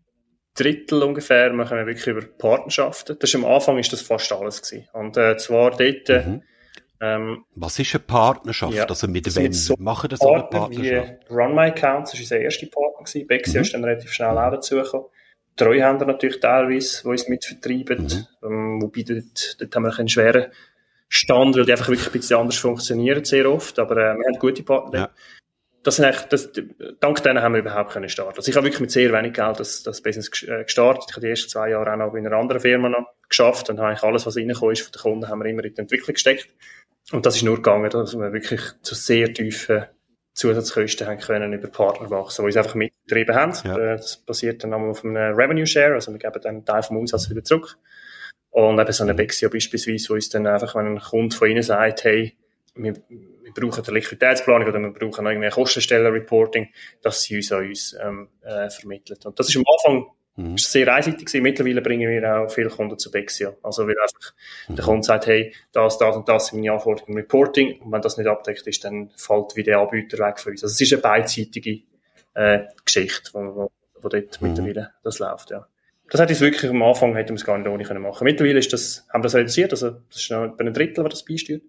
Drittel ungefähr machen wir wirklich über Partnerschaften. Das ist, am Anfang ist das fast alles gewesen. Und äh, zwar dort... Mhm. Ähm, Was ist eine Partnerschaft? ja, Also mit das wem so machen das so eine Partner Partnerschaft? wie Run My Accounts, das war unser erster Partner gewesen. Bexio Mhm. ist dann relativ schnell auch dazugekommen. Treuhänder natürlich teilweise, die uns mitvertreiben. Mhm. Ähm, wobei dort, dort haben wir einen schweren Stand, weil die einfach wirklich ein bisschen anders funktionieren sehr oft. Aber äh, wir haben gute Partner. Ja. Das sind eigentlich, das, dank denen haben wir überhaupt können starten. Also ich habe wirklich mit sehr wenig Geld das, das Business gestartet. Ich habe die ersten zwei Jahre auch noch in einer anderen Firma noch geschafft und habe eigentlich alles, was reingekommen ist von den Kunden, haben wir immer in die Entwicklung gesteckt. Und das ist nur gegangen, dass wir wirklich zu sehr tiefen Zusatzkosten haben können über Partner wachsen, die uns einfach mitgetrieben haben. Ja. Das basiert dann auf einem Revenue Share, also wir geben dann einen Teil vom Umsatz wieder zurück. Und eben so eine Bexio beispielsweise, wo uns dann einfach, wenn ein Kunde von ihnen sagt, hey, wir, wir brauchen eine Liquiditätsplanung oder wir brauchen irgendwie ein Kostenstellen-Reporting, dass sie uns an uns ähm, äh, vermittelt. Und das ist am Anfang Mhm. ist sehr einseitig gewesen. Mittlerweile bringen wir auch viele Kunden zu Bexio. Also, weil einfach Mhm. der Kunde sagt, hey, das, das und das sind meine Anforderungen im Reporting. Und wenn das nicht abdeckt ist, dann fällt wie der Anbieter weg von uns. Also, es ist eine beidseitige, äh, Geschichte, wo, wo, wo dort Mhm. mittlerweile das läuft, ja. Das hat uns wirklich am Anfang, hätten wir es gar nicht ohne können machen. Mittlerweile ist das, haben wir das reduziert. Also, das ist noch etwa ein Drittel, was das beisteuert.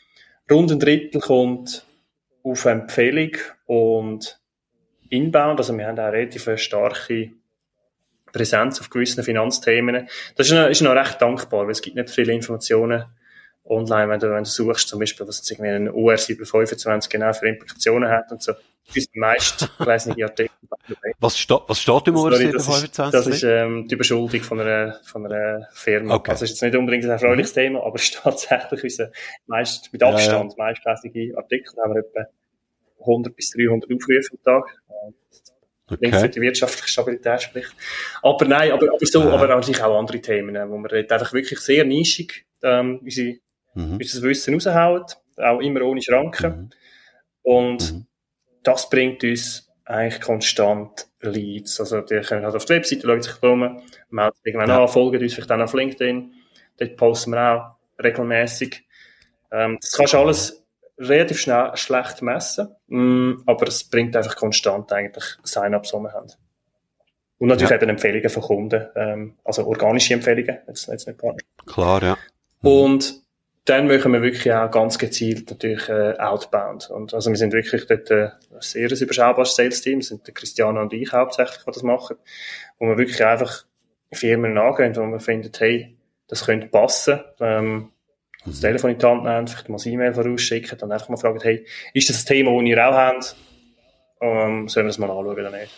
Rund ein Drittel kommt auf Empfehlung und Inbound. Also, wir haben auch relativ eine starke Präsenz auf gewissen Finanzthemen. Das ist noch, ist noch recht dankbar, weil es gibt nicht viele Informationen online, wenn du, wenn du suchst, zum Beispiel, was jetzt irgendwie ein U R sieben fünfundzwanzig genau für Implikationen hat und so. Das ist die meistgelesene Artikel. Was, sta- was steht im U R Sorry, das ist, siebenhundertfünfundzwanzig? das ist ähm, die Überschuldung von einer, von einer Firma. Okay. Also ist jetzt nicht unbedingt ein erfreuliches Mhm. Thema, aber es ist tatsächlich unser meist, mit Ja, Abstand meistgelesene Artikel. Da haben wir etwa hundert bis dreihundert Aufrufe am Tag. Links für Okay. die wirtschaftliche Stabilität spricht. Aber nein, aber, aber so, Ah. aber natürlich auch andere Themen, wo wir dort einfach wirklich sehr nischig, ähm, unsere, Mhm. unser Wissen raushauen, auch immer ohne Schranken. Mhm. Und Mhm. das bringt uns eigentlich konstant Leads. Also, die können halt auf die Webseite, schauen sich um, melden sich irgendwann Ja. an, folgen uns vielleicht dann auf LinkedIn. Dort posten wir auch regelmäßig. Ähm, das kannst du alles relativ schnell schlecht messen, mm, aber es bringt einfach konstant eigentlich Sign-ups, die wir haben. Und natürlich Ja. eben Empfehlungen von Kunden, ähm, also organische Empfehlungen, jetzt, jetzt nicht Partner. Klar, ja. Mhm. Und dann machen wir wirklich auch ganz gezielt natürlich äh, Outbound. Und also wir sind wirklich dort äh, ein sehr überschaubares Sales-Team, das sind der Christiane und ich hauptsächlich, die das machen, wo wir wirklich einfach Firmen angehen, wo wir finden, hey, das könnte passen, ähm, das Telefon in die Hand nehmen, vielleicht mal ein E-Mail vorausschicken, dann einfach mal fragen, hey, ist das ein Thema, das ihr auch habt? Ähm, sollen wir das mal anschauen oder nicht?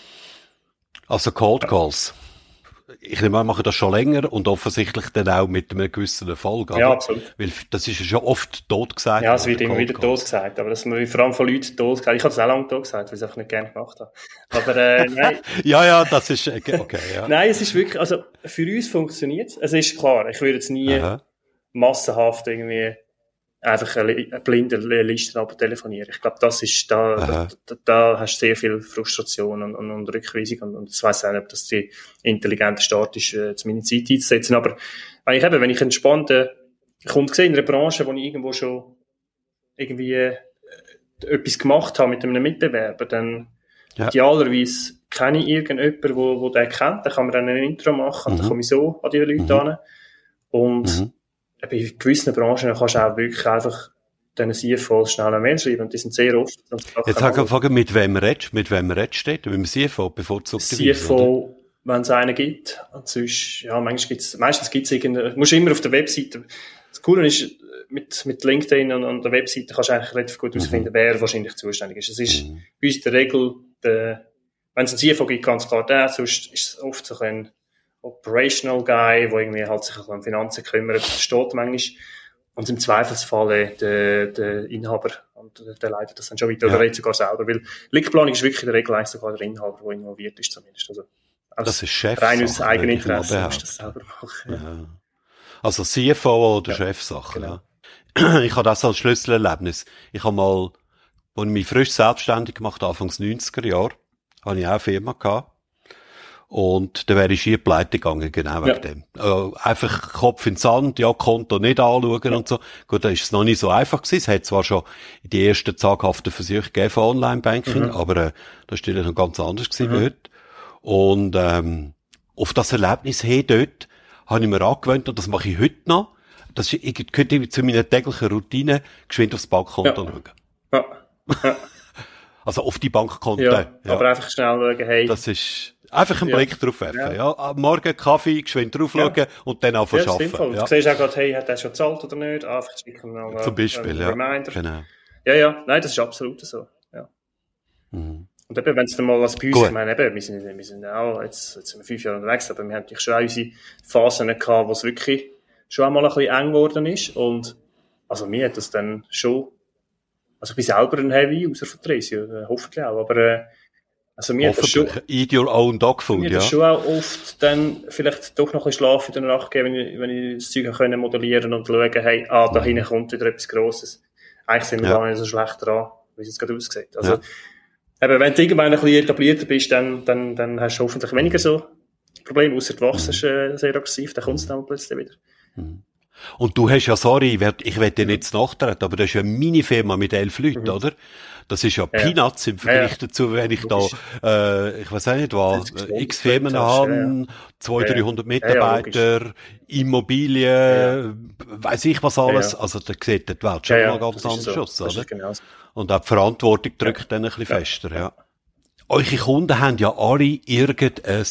Also Cold Calls. Ich nehme an, machen das schon länger und offensichtlich dann auch mit einem gewissen Erfolg. Ja, oder? absolut. Weil das ist ja schon oft tot gesagt. Ja, es wird immer Cold wieder Calls. tot gesagt, aber das wird vor allem von Leuten tot gesagt. Ich habe das auch lange tot gesagt, weil ich es einfach nicht gerne gemacht habe. Aber äh, nein, Ja, ja, das ist, äh, okay, ja. nein, es ist wirklich, also für uns funktioniert es. Es ist klar, ich würde jetzt nie Aha. massenhaft irgendwie einfach eine, Li- eine blinde Liste aber telefonieren. Ich glaube, das ist, da, Aha. da, da, da hast du sehr viel Frustration und, und, und Rückweisung und, und ich weiss auch nicht, ob das die intelligente Start ist, äh, jetzt meine Zeit einzusetzen. Aber wenn ich eben, wenn ich einen spannenden Kunden sehe in einer Branche, wo ich irgendwo schon irgendwie äh, etwas gemacht habe mit einem Mitbewerber, dann Ja. idealerweise kenne ich irgendjemanden, wo, wo der kennt, dann kann man dann ein Intro machen und dann Mhm. komme ich so an die Leute Mhm. ran. Und Mhm. bei gewissen Branchen kannst du auch wirklich einfach diesen C F Os schnell eine Mail schreiben und die sind sehr oft. Jetzt sag ich fragen, mit wem redest, mit wem redest du dort? Mit dem C F O bevorzugterweise, C F O, wenn es einen gibt. Und sonst, ja, manchmal gibt's, meistens gibt es irgendeine, musst du immer auf der Webseite. Das Coole ist, mit, mit LinkedIn und, und der Webseite kannst du eigentlich relativ gut herausfinden, Mhm. wer wahrscheinlich zuständig ist. Es ist Mhm. bei uns in der Regel, der, wenn es einen C F O gibt, ganz klar der, sonst ist es oft so ein Operational Guy, der irgendwie halt sich um Finanzen kümmert, das steht manchmal. Und im Zweifelsfall äh, der, der Inhaber, und der, der leitet das dann schon weiter, Ja. oder redet sogar selber, weil Lichtplanung ist wirklich in der Regel eigentlich sogar der Inhaber, der involviert ist zumindest. Also, Das ist Chefsache, rein aus eigenem würde ich mal Interesse musst du behaupten. das selber machen. Ja. Ja. Also C F O oder Ja, Chefsache, genau. ja. Ich habe das als Schlüsselerlebnis. Ich habe mal, als ich mich frisch selbstständig gemacht habe, Anfangs neunziger Jahre, habe ich auch eine Firma gehabt. Und dann wäre ich schier pleite gegangen, genau wegen Ja. dem. Äh, einfach Kopf in den Sand, ja, Konto nicht anschauen Ja. und so. Gut, da ist es noch nicht so einfach gewesen. Es hat zwar schon die ersten zaghaften Versuche gegeben von Online-Banking, Mhm. aber äh, das ist natürlich noch ganz anders gewesen Mhm. wie heute. Und ähm, auf das Erlebnis hin dort habe ich mir angewöhnt, und das mache ich heute noch. Das ist, ich könnte irgendwie zu meiner täglichen Routine geschwind aufs Bankkonto Ja. schauen. Ja. Ja. Also auf die Bankkonten. Ja. Ja. Aber einfach schnell schauen, hey. Das ist einfach einen Ja. Blick drauf werfen. Ja. Ja. Am Morgen Kaffee, geschwind drauf Ja. schauen und dann Ja, anfangen das zu ist sinnvoll. arbeiten. Ja. Du siehst auch gerade, hey, hat er schon gezahlt oder nicht? Ah, vielleicht schicken wir noch Zum Beispiel, einen ja. Reminder. Genau. Ja, ja, nein, das ist absolut so. Ja. Mhm. Und eben, wenn es dann mal was bei uns, Gut. ich meine, eben, wir sind, wir sind auch, jetzt, jetzt sind wir fünf Jahre unterwegs, aber wir haben natürlich schon auch unsere Phasen gehabt, wo es wirklich schon einmal ein bisschen eng geworden ist. Und, also, mir hat das dann schon, also, ich bin selber ein Heavy User von Tracy, äh, hoffentlich auch, aber, äh, also, mir hat das schon, Hoffentlich. Eat your own dog food, mir hat ja. das schon auch oft dann vielleicht doch noch ein bisschen Schlaf in der Nacht gegeben, wenn ich, wenn ich das Zeug können modellieren und schauen, hey, ah, da hinten kommt wieder etwas Grosses. Eigentlich sind wir Ja. gar nicht so schlecht dran, wie es jetzt gerade aussieht. Also, Ja. eben, wenn du irgendwann ein bisschen etablierter bist, dann, dann, dann hast du hoffentlich weniger so Probleme, ausser du wachst äh, sehr aggressiv, dann kommt es dann plötzlich wieder. Und du hast ja, sorry, ich werd, ich werd dir nicht zu nachtreten, aber das ist ja eine Mini-Firma mit elf Leuten, Mhm. oder? Das ist ja Ja. Peanuts im Vergleich Ja, ja. dazu, wenn ich Logisch. da, äh, ich weiß auch nicht was, Das ist äh, x gesund, Firmen das ist, haben, ja, zweihundert, ja. dreihundert Ja, ja, Mitarbeiter, Immobilien, Ja, weiss ich was alles. Ja, ja. Also da sieht die Welt schon Ja, mal ja, ganz das ist anders so. aus, Das oder? ist genau so. Und auch die Verantwortung drückt Ja. dann ein bisschen Ja. fester, ja. Eure Kunden haben ja alle irgendein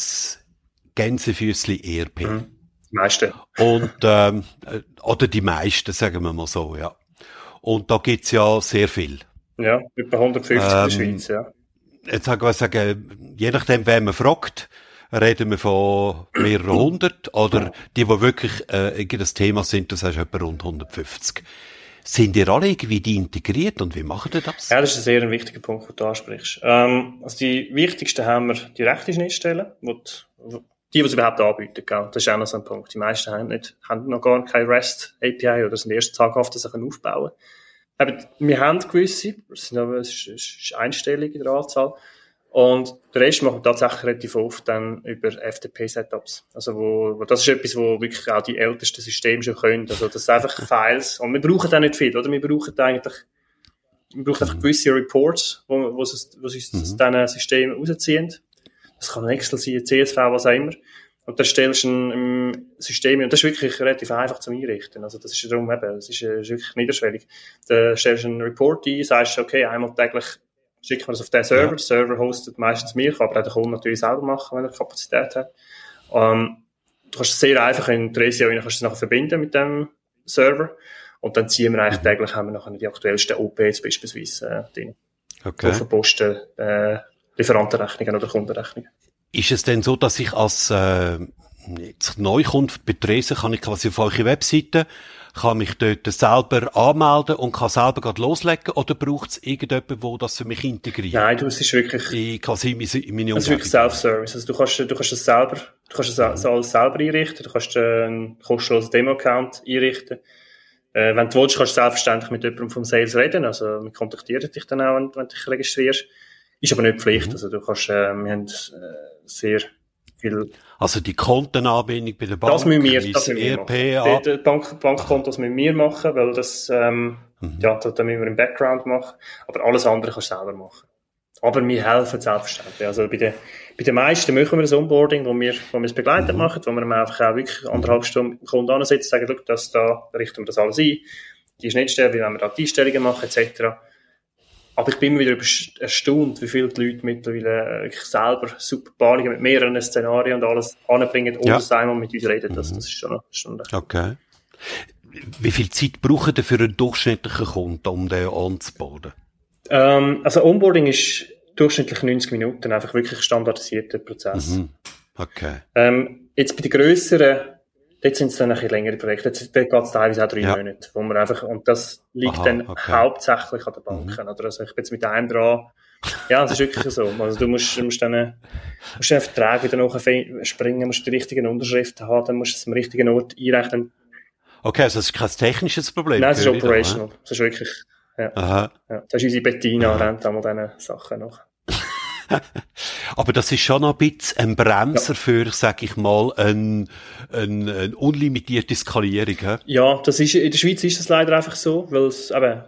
Gänsefüßli-E R P. Mhm. Die meisten. Und, ähm, äh, oder die meisten, sagen wir mal so, ja. Und da gibt's ja sehr viel. Ja, etwa hundertfünfzig Ähm, in der Schweiz, ja. Jetzt sagen wir sagen, je nachdem, wer man fragt, reden wir von mehreren hundert, oder die, die wirklich äh, irgendein Thema sind, das heißt etwa rund hundertfünfzig. Sind ihr alle irgendwie integriert und wie macht ihr das? Ja, das ist ein sehr wichtiger Punkt, den du ansprichst. Ähm, also die wichtigsten haben wir die rechte Schnittstelle, wo die, wo die, die es überhaupt anbieten, gell? Das ist auch noch so ein Punkt. Die meisten haben nicht, haben noch gar keine REST A P I oder sind erst zaghaft, das können aufbauen. Aber wir haben gewisse, das sind aber, es ist, es ist einstellig in der Anzahl. Und der Rest machen wir tatsächlich relativ oft dann über F T P-Setups. Also wo, wo, das ist etwas, wo wirklich auch die ältesten Systeme schon können. Also das sind einfach Files. Und wir brauchen da nicht viel, oder? Wir brauchen eigentlich, wir brauchen einfach gewisse Reports, wo, wo, es, wo es aus diesen Systemen rausziehen. Das kann ein Excel sein, ein C S V, was auch immer. Und dann stellst du ein, ein System, und das ist wirklich relativ einfach zum Einrichten. Also das ist darum eben, das ist, ist wirklich niederschwellig. Da stellst du einen Report ein, sagst, okay, einmal täglich schicken wir das auf den Server. Ja. Der Server hostet meistens mir, kann aber auch der Kunde natürlich selber machen, wenn er Kapazität hat. Um, du kannst es sehr einfach in Tracy kannst du es nachher verbinden mit dem Server. Und dann ziehen wir eigentlich mhm. täglich, haben wir nachher die aktuellsten O Ps beispielsweise äh, drin. Okay. Auf Posten, äh, Lieferantenrechnungen oder Kundenrechnungen. Ist es denn so, dass ich als äh, jetzt Neukunde bei Tracy kann ich quasi auf eure Webseite, kann mich dort selber anmelden und kann selber gerade loslegen, oder braucht es irgendjemanden, der das für mich integriert? Nein, du, es ist wirklich, ich quasi in meine es ist wirklich Self-Service. Also du kannst, du kannst es selber, du kannst es alles selber einrichten, du kannst einen kostenlosen Demo-Account einrichten. Äh, wenn du willst, kannst du selbstverständlich mit jemandem vom Sales reden, also wir kontaktieren dich dann auch, wenn, wenn du dich registrierst. Ist aber nicht Pflicht, mhm. also du kannst, äh, wir haben äh, sehr viel... Also die Kontenanbindung bei der Bank, das müssen wir, das müssen wir E R P machen. Die, die Bank, Bankkontos müssen wir machen, weil das, ähm, mhm. ja, das, das müssen wir im Background machen, aber alles andere kannst du selber machen. Aber wir helfen selbstverständlich. Also bei den, bei den meisten machen wir das Onboarding, wo wir, wo wir es begleitet mhm. machen, wo wir einfach auch wirklich anderthalb Stunden den Kunden ansetzen, sagen, schau, das da, richten wir das alles ein, die Schnittstelle, wie wollen wir da die Einstellungen machen, et cetera. Aber ich bin immer wieder erstaunt, wie viele die Leute mittlerweile wirklich selber super Planungen mit mehreren Szenarien und alles anbringen, ohne ja. dass einmal mit uns reden. Das, das ist schon eine Stunde. Okay. Wie viel Zeit braucht ihr für einen durchschnittlichen Kunden, um den anzubauen? Ähm, also Onboarding ist durchschnittlich neunzig Minuten, einfach wirklich standardisierter Prozess. Mhm. Okay. Ähm, jetzt bei den grösseren, dort sind es dann ein bisschen längere Projekte. Dort geht es teilweise auch drei ja. Monate, wo man einfach, und das liegt Aha, dann okay. hauptsächlich an den Banken. Mhm. Oder also ich bin jetzt mit einem dran. Ja, es ist wirklich so. Also du musst, du musst dann, musst einen Vertrag wieder nachspringen, musst die richtigen Unterschriften haben, dann musst du es am richtigen Ort einrechnen. Okay, also das ist kein technisches Problem. Nein, es ist operational. Es ist wirklich, ja. Aha. ja. Das ist unsere Bettina, rennt einmal diese Sachen noch. Aber das ist schon noch ein bisschen ein Bremser Ja. für, sag ich mal, eine ein, ein unlimitierte Skalierung. He? Ja, das ist, in der Schweiz ist das leider einfach so, weil es eben,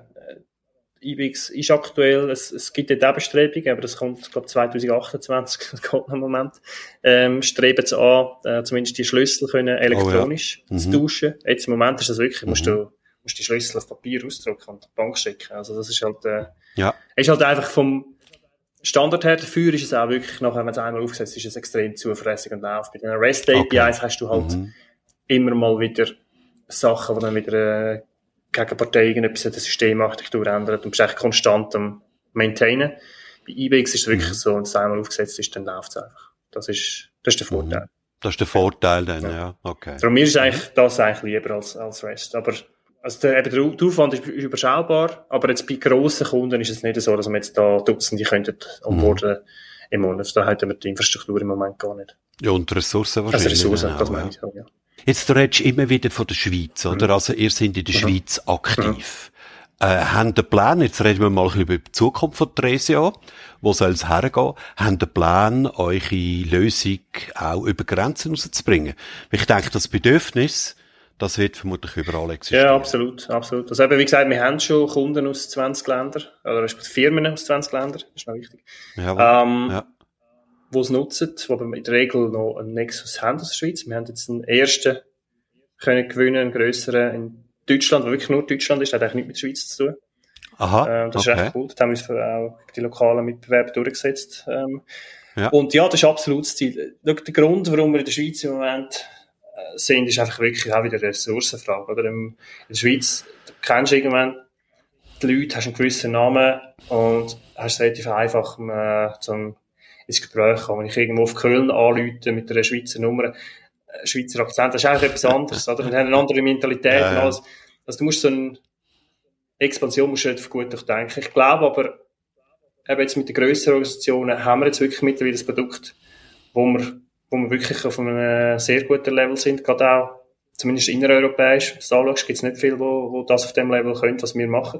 I B X ist aktuell, es, es gibt dort auch Bestrebungen, aber das kommt, glaube zwanzig achtundzwanzig, das kommt noch einen Moment, ähm, streben sie an, äh, zumindest die Schlüssel können elektronisch oh, ja. zu mhm. tauschen. Jetzt im Moment ist das wirklich, mhm. musst du musst die Schlüssel auf Papier ausdrucken und die Bank schicken. Also das ist halt, äh, ja. ist halt einfach vom Standard her dafür ist es auch wirklich, nachher, wenn man es einmal aufsetzt, ist es extrem zuverlässig und läuft. Bei den REST A P Is okay. hast du halt mhm. immer mal wieder Sachen, die dann wieder, äh, Gegenpartei irgendetwas in der Systemarchitektur ändert und bist echt konstant am Maintainen. Bei I B X ist es wirklich mhm. so, wenn es einmal aufgesetzt ist, dann läuft es einfach. Das ist, das ist der Vorteil. Das ist der Vorteil dann, ja. ja. Okay. Darum mir ist eigentlich, das eigentlich lieber als, als REST. Aber, also der, eben der Aufwand ist, ist überschaubar, aber jetzt bei grossen Kunden ist es nicht so, dass wir jetzt da Dutzende könnten onboarden mhm. im Monat. Da hätten wir die Infrastruktur im Moment gar nicht. Ja, und die Ressourcen wahrscheinlich. Also Ressourcen, auch, das meine ich so, ja. Jetzt, du redest immer wieder von der Schweiz, oder? Mhm. Also, ihr seid in der mhm. Schweiz aktiv. Mhm. Äh, haben den Plan, jetzt reden wir mal über die Zukunft von Theresia, wo soll es hergehen? Haben den Plan, eure Lösung auch über Grenzen rauszubringen? Ich denke, das Bedürfnis, das wird vermutlich überall existieren. Ja, absolut, absolut. Also eben, wie gesagt, wir haben schon Kunden aus zwanzig Ländern, oder Firmen aus zwanzig Ländern, das ist noch wichtig. Ähm, ja. Die es nutzen, die aber in der Regel noch einen Nexus haben aus der Schweiz. Wir haben jetzt einen ersten können gewinnen, einen grösseren in Deutschland, der wirklich nur Deutschland ist, hat eigentlich nichts mit der Schweiz zu tun. Aha, äh, das okay. ist echt cool. Da haben wir uns auch die lokalen Mitbewerber durchgesetzt. Ähm, ja. Und ja, das ist absolut das Ziel. Der Grund, warum wir in der Schweiz im Moment äh, sind, ist einfach wirklich auch wieder eine Ressourcenfrage. Oder? In der Schweiz du kennst du irgendwann die Leute, hast einen gewissen Namen und hast relativ einfach äh, zum ins Gespräch kommen. Wenn ich irgendwo auf Köln anrufe mit einer Schweizer Nummer, äh, Schweizer Akzent, das ist eigentlich etwas anderes, oder? Wir haben eine andere Mentalität ja, und alles. Also du musst so eine Expansion musst du relativ gut durchdenken. Ich glaube aber, eben jetzt mit den grösseren Organisationen haben wir jetzt wirklich mittlerweile ein Produkt, wo wir, wo wir wirklich auf einem sehr guten Level sind, gerade auch, zumindest innereuropäisch. Wenn du das anschaust, gibt es nicht viele, wo, wo das auf dem Level können, was wir machen.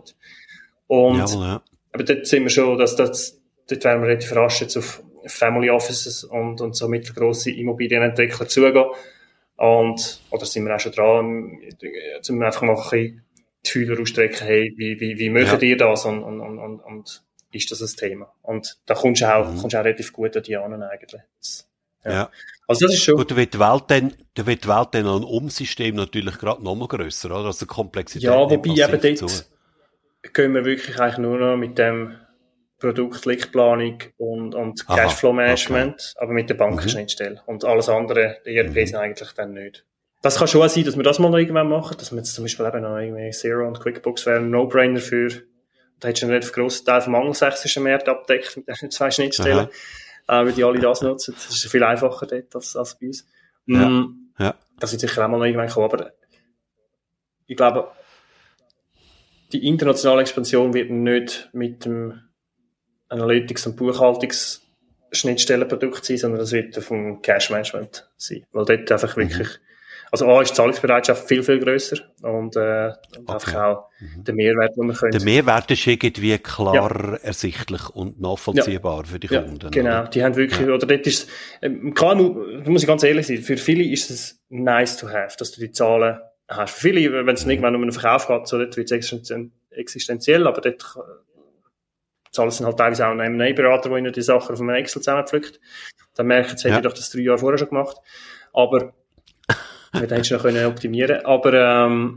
Und, ja, ja. aber dort sind wir schon, dass das, dort werden wir relativ rasch jetzt auf Family Offices und, und so mittelgrosse Immobilienentwickler zugehen. Und, oder sind wir auch schon dran, jetzt müssen wir einfach mal ein bisschen die Fühler ausstrecken, hey, wie, wie, wie möchtet ja. ihr das? Und, und, und, und, ist das ein Thema? Und da kommst du auch, mhm. kommst du auch relativ gut an die an, eigentlich. Ja. ja. Also das ist schon. Gut, da wird die Welt dann, da wird die Welt dann an Umsystem natürlich gerade noch mal grösser, oder? Also die Komplexität. Ja, wobei eben dort zu. Gehen wir wirklich eigentlich nur noch mit dem Produkt, Lichtplanung und, und Cashflow-Management, okay. aber mit der Bankenschnittstelle. Mhm. Und alles andere, die E R P mhm. sind eigentlich dann nicht. Das kann schon sein, dass wir das mal noch irgendwann machen, dass wir jetzt zum Beispiel eben noch irgendwie Xero und QuickBooks wären ein No-Brainer für, da hättest du einen relativ grossen Teil vom angelsächsischen Markt abdeckt mit diesen zwei Schnittstellen, äh, weil die alle das nutzen. Das ist viel einfacher dort als, als bei uns. Ja. Mm, ja. Das wird sicher auch mal noch irgendwann kommen, aber ich glaube, die internationale Expansion wird nicht mit dem Analytics- und Buchhaltungsschnittstellenprodukt sein, sondern das wird vom Cash-Management sein. Weil dort einfach wirklich, mhm. also A ist die Zahlungsbereitschaft viel, viel grösser und, äh, und okay. einfach auch mhm. der Mehrwert, den wir können. Der Mehrwert ist irgendwie klar ja. ersichtlich und nachvollziehbar ja. für die Kunden. Ja, genau, oder? Die haben wirklich, ja. oder dort ist, im K M U, da muss ich ganz ehrlich sein, für viele ist es nice to have, dass du die Zahlen hast. Für viele, wenn es mhm. irgendwann um einen Verkauf geht, so dort wird es existenziell, aber dort Zahlen sind halt teilweise auch ein M und A-Berater, der ihnen die Sachen auf einem Excel zusammenpflückt. Dann merken sie, hätte ja. ich doch das drei Jahre vorher schon gemacht. Aber, wir hätten noch können optimieren. Aber, ähm,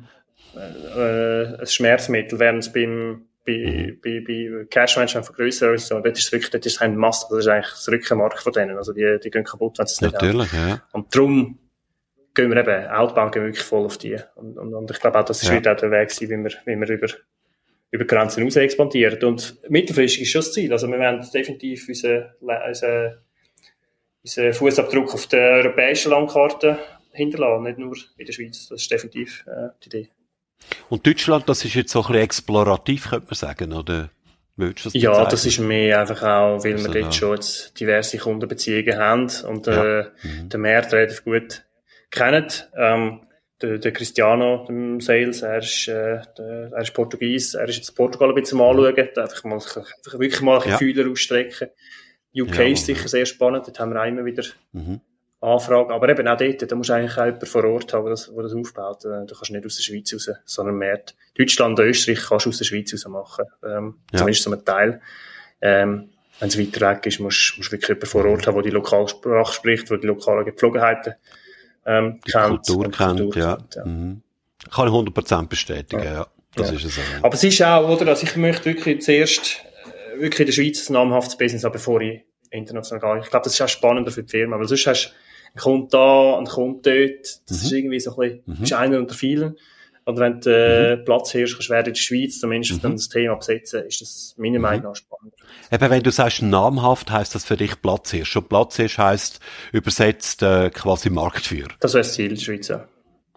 äh, ein Schmerzmittel, während es beim, bei, bei, bei Cash-Management von grösseren so, dort ist es wirklich, dort ist es ein Must, das ist eigentlich das Rückenmark von denen. Also, die, die gehen kaputt, wenn sie es nicht haben. Natürlich, ja. Und darum gehen wir eben, Outbound gehen wir wirklich voll auf die. Und, und, und ich glaube auch, das ja. wird auch der Weg sein, wie wir, wie wir über, über Grenzen raus expandieren. Und mittelfristig ist schon das Ziel. Also wir werden definitiv unseren, unseren, unseren Fußabdruck auf der europäischen Landkarte hinterlassen, nicht nur in der Schweiz. Das ist definitiv äh, die Idee. Und Deutschland, das ist jetzt so ein bisschen explorativ, könnte man sagen, oder? Das ja, zeigen? Das ist mehr einfach auch, weil also wir dort schon jetzt diverse Kundenbeziehungen haben und äh, ja. mhm. den Markt relativ gut kennen. Ähm, Der, der Cristiano, dem Sales, er ist, äh, der, er ist Portugies, er ist jetzt Portugal ein bisschen mal anschauen, einfach mal, einfach wirklich mal ein ja. Fühler ausstrecken. U K Ja, ist sicher ja. sehr spannend, dort haben wir auch immer wieder Mhm. Anfragen. Aber eben auch dort, da musst du eigentlich auch jemanden vor Ort haben, der das, der das aufbaut. Äh, Du kannst nicht aus der Schweiz raus, sondern mehr Deutschland und Österreich kannst du aus der Schweiz raus machen. Ähm, Ja. Zumindest so ein Teil. Ähm, Wenn es weiter weg ist, musst du wirklich jemanden vor Ort haben, der die Lokalsprache spricht, der die lokalen Gepflogenheiten ähm, Die kennt. Kultur und kennt, Kultur ja. kennt, ja. Mhm. Kann ich hundert Prozent bestätigen, ja. Ja. Das Ja. ist es auch. Aber es ist auch, oder, also ich möchte wirklich zuerst äh, wirklich in der Schweiz ein namhaftes Business haben, bevor ich international gehe. Ich glaube, das ist auch spannender für die Firma, weil sonst hast du einen Kunden da, einen Kunden dort, das Mhm. ist irgendwie so ein bisschen, Mhm. das ist einer unter vielen. Und wenn du äh, Platz hast, kannst du werden in der Schweiz, zumindest Mhm. dann das Thema besetzen, ist das meiner Meinung nach spannend. Eben, wenn du sagst namhaft, heisst das für dich Platzhirsch. Schon Platzhirsch heisst übersetzt äh, quasi Marktführer. Das wäre das Ziel der Schweiz, ja.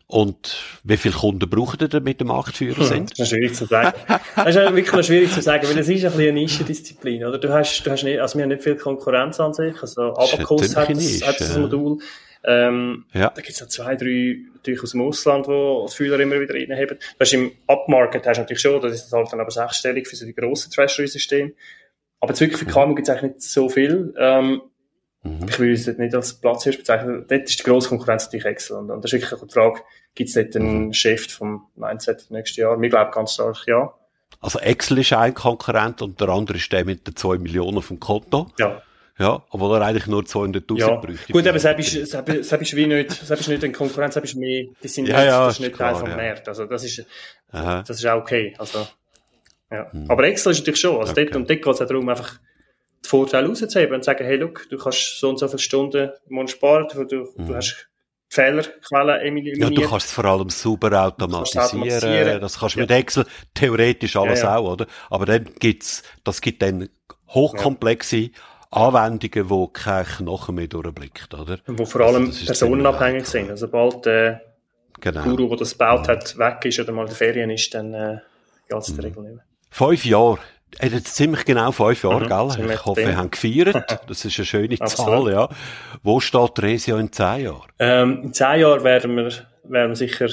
Und wie viele Kunden brauchen ihr, damit ihr Marktführer sind? Das ist schwierig zu sagen. Das ist wirklich noch schwierig zu sagen, weil es ist ein bisschen eine Nischendisziplin, oder? Du hast, du hast nicht, also wir haben nicht viel Konkurrenz an sich. Also Das ist Abacus eine hat das, Nische, hat das ja. Modul. Ähm, Ja. Da gibt es noch zwei, drei natürlich aus dem Ausland, die die Fühler immer wieder reinheben. Du hast im Upmarket hast du natürlich schon, das ist halt dann aber sechsstellig für so die grossen Treasury-Systeme. Aber jetzt wirklich für K M U gibt es eigentlich nicht so viel. Ähm, Mhm. Ich würde es dort nicht als Platzhirsch bezeichnen. Dort ist die grosse Konkurrenz natürlich Excel. Und, und das ist wirklich eine Frage, gibt es dort einen Shift vom Mindset nächstes Jahr? Wir glauben ganz stark, ja. Also Excel ist ein Konkurrent und der andere ist der mit den zwei Millionen vom Konto. Ja. Ja, obwohl er eigentlich nur zweihunderttausend Ja, bräuchte. gut, aber selbst ist, selbst, selbst ist wie nicht, selbst ist nicht eine Konkurrenz, selbst ist mehr, die sind Ja, nicht, ja, das ist ist nicht klar, Teil vom ja. Markt. Also, das ist, Aha. das ist auch okay. Also, ja. Aber Excel ist natürlich schon, also Okay. dort, und dort geht es auch darum, einfach die Vorteile rauszuheben und zu sagen, hey, look, du kannst so und so viele Stunden im Monat sparen, du, du, du hast Fehlerquellen eliminiert. Ja, du kannst es vor allem sauber automatisieren. automatisieren. Das kannst du Ja. mit Excel theoretisch alles Ja, ja. auch, oder? Aber dann gibt's, das gibt dann hochkomplexe Anwendungen, wo kein Knochen mehr durchblickt, oder? wo vor allem Also das ist personenabhängig ziemlich sind. Also, sobald der Genau. Guru, der das gebaut hat, weg ist oder mal in den Ferien ist, dann äh, geht es in der Regel nicht mehr. Fünf Jahre. Er hat jetzt ziemlich genau fünf Jahre, Mhm, gell? ziemlich Ich hoffe, wir drin. haben gefeiert. Das ist eine schöne Absolut. Zahl, ja. Wo steht Tresio in zehn Jahren? Ähm, in zehn Jahren werden wir, werden wir sicher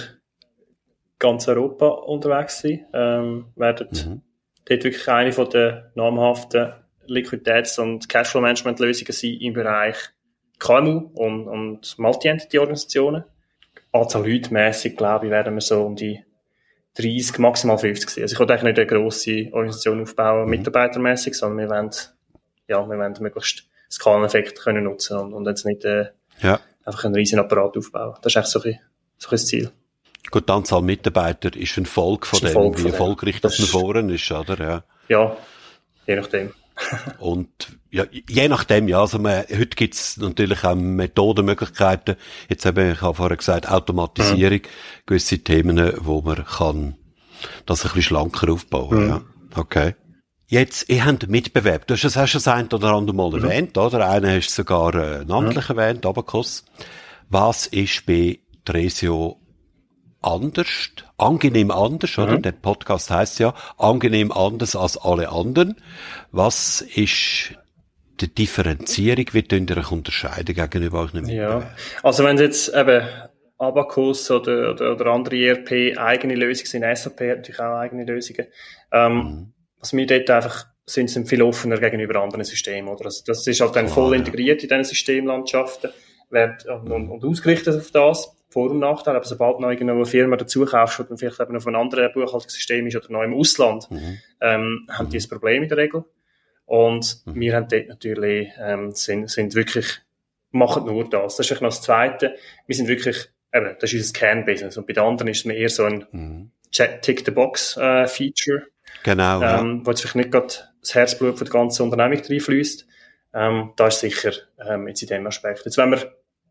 ganz Europa unterwegs sein. Ähm, werden Mhm. dort wirklich eine von der namhaften Liquiditäts- und Cashflow-Management-Lösungen sein im Bereich K M U und, und Multi-Entity-Organisationen. Anzahl Leute mässig, glaube ich, werden wir so um die dreißig, maximal fünfzig sein. Also ich will eigentlich nicht eine grosse Organisation aufbauen, Mhm. mitarbeitermässig, sondern wir wollen, ja, wir wollen möglichst Skaleneffekt können nutzen und, und jetzt nicht äh, Ja. einfach einen riesen Apparat aufbauen. Das ist echt so ein, bisschen- so ein bisschen das Ziel. Gut, die Anzahl Mitarbeiter ist ein Folge von Ist ein dem, Folge wie von dem. erfolgreich Das das man ist- vorhin ist, oder? Ja. Ja, je nachdem. Und ja, je nachdem, ja, also man, heute gibt's natürlich auch Methodenmöglichkeiten. Jetzt eben, ich habe vorher gesagt, Automatisierung, gewisse Themen, wo man kann das ein bisschen schlanker aufbauen, Mhm. ja. Okay. Jetzt, ihr habt Mitbewerb. Du hast es auch schon das ein oder andere Mal Mhm. erwähnt, oder? Einen hast du sogar äh, namentlich erwähnt, Abacus. Was ist bei Tresio anders, angenehm anders, oder? Mhm. Der Podcast heisst ja, angenehm anders als alle anderen. Was ist die Differenzierung, wie könnt ihr euch unterscheiden gegenüber euch nicht? Ja, also wenn es jetzt eben Abacus oder, oder, oder andere E R P eigene Lösungen sind, S A P hat natürlich auch eigene Lösungen, ähm, Mhm. was wir dort einfach sind, sind viel offener gegenüber anderen Systemen, oder? Also das ist halt dann Klar, voll ja. integriert in diesen Systemlandschaften, wird, und, und, und ausgerichtet auf das. Vor- und Nachteil, aber sobald noch irgendwo eine Firma dazu kaufst, die dann vielleicht eben auf einem anderen Buchhaltungssystem ist oder noch im Ausland, Mhm. ähm, haben die ein Problem in der Regel. Und wir haben dort natürlich, ähm, sind, sind wirklich, machen nur das. Das ist vielleicht noch das Zweite. Wir sind wirklich, eben, das ist unser Kernbusiness. Und bei den anderen ist es mehr eher so ein Mhm. Tick-the-Box-Feature, Genau, ja. ähm, wo jetzt vielleicht nicht gerade das Herzblut von der ganzen Unternehmung reinfließt. Ähm, da ist sicher, ähm, jetzt in dem Aspekt. Jetzt, wenn wir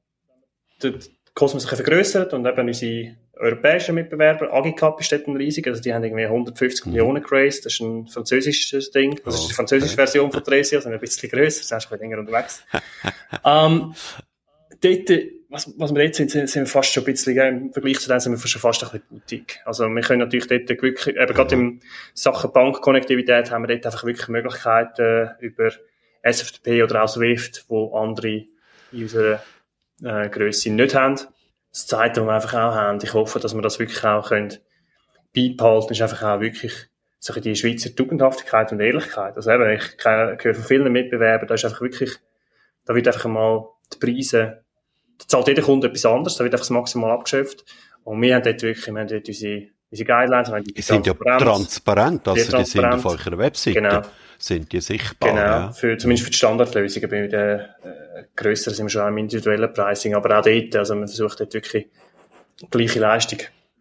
den Kosmos sich vergrößert und eben unsere europäischen Mitbewerber, Agicap ist dort ein riesig, also die haben irgendwie hundertfünfzig Mhm. Millionen geraced, das ist ein französisches Ding, das ist die französische Okay. Version von Tresio, also ein bisschen grösser, das ist ein bisschen länger unterwegs. ähm, dort, was, was wir jetzt sind, sind, sind wir fast schon ein bisschen, ja, im Vergleich zu denen sind wir schon fast ein bisschen Boutique. Also wir können natürlich dort wirklich, eben gerade in Sachen Bankkonnektivität haben wir dort einfach wirklich Möglichkeiten über S F T P oder auch Swift, wo andere in unserer äh, Grösse nicht haben. Das Zweite, was wir einfach auch haben, ich hoffe, dass wir das wirklich auch können beibehalten, ist einfach auch wirklich so die Schweizer Tugendhaftigkeit und Ehrlichkeit. Also eben, ich höre von vielen Mitbewerbern, da ist einfach wirklich, da wird einfach mal die Preise, da zahlt jeder Kunde etwas anderes, da wird einfach das maximal abgeschöpft. Und wir haben dort wirklich, wir haben dort unsere, unsere Guidelines, wir haben die, die sind ja transparent, also transparent. Die sind auf eurer Webseite, genau. sind die sichtbar. Genau, ja. für, zumindest für die Standardlösungen. Bei den äh, grösseren sind wir schon auch im individuellen Pricing, aber auch dort, also man versucht dort wirklich gleiche Leistung,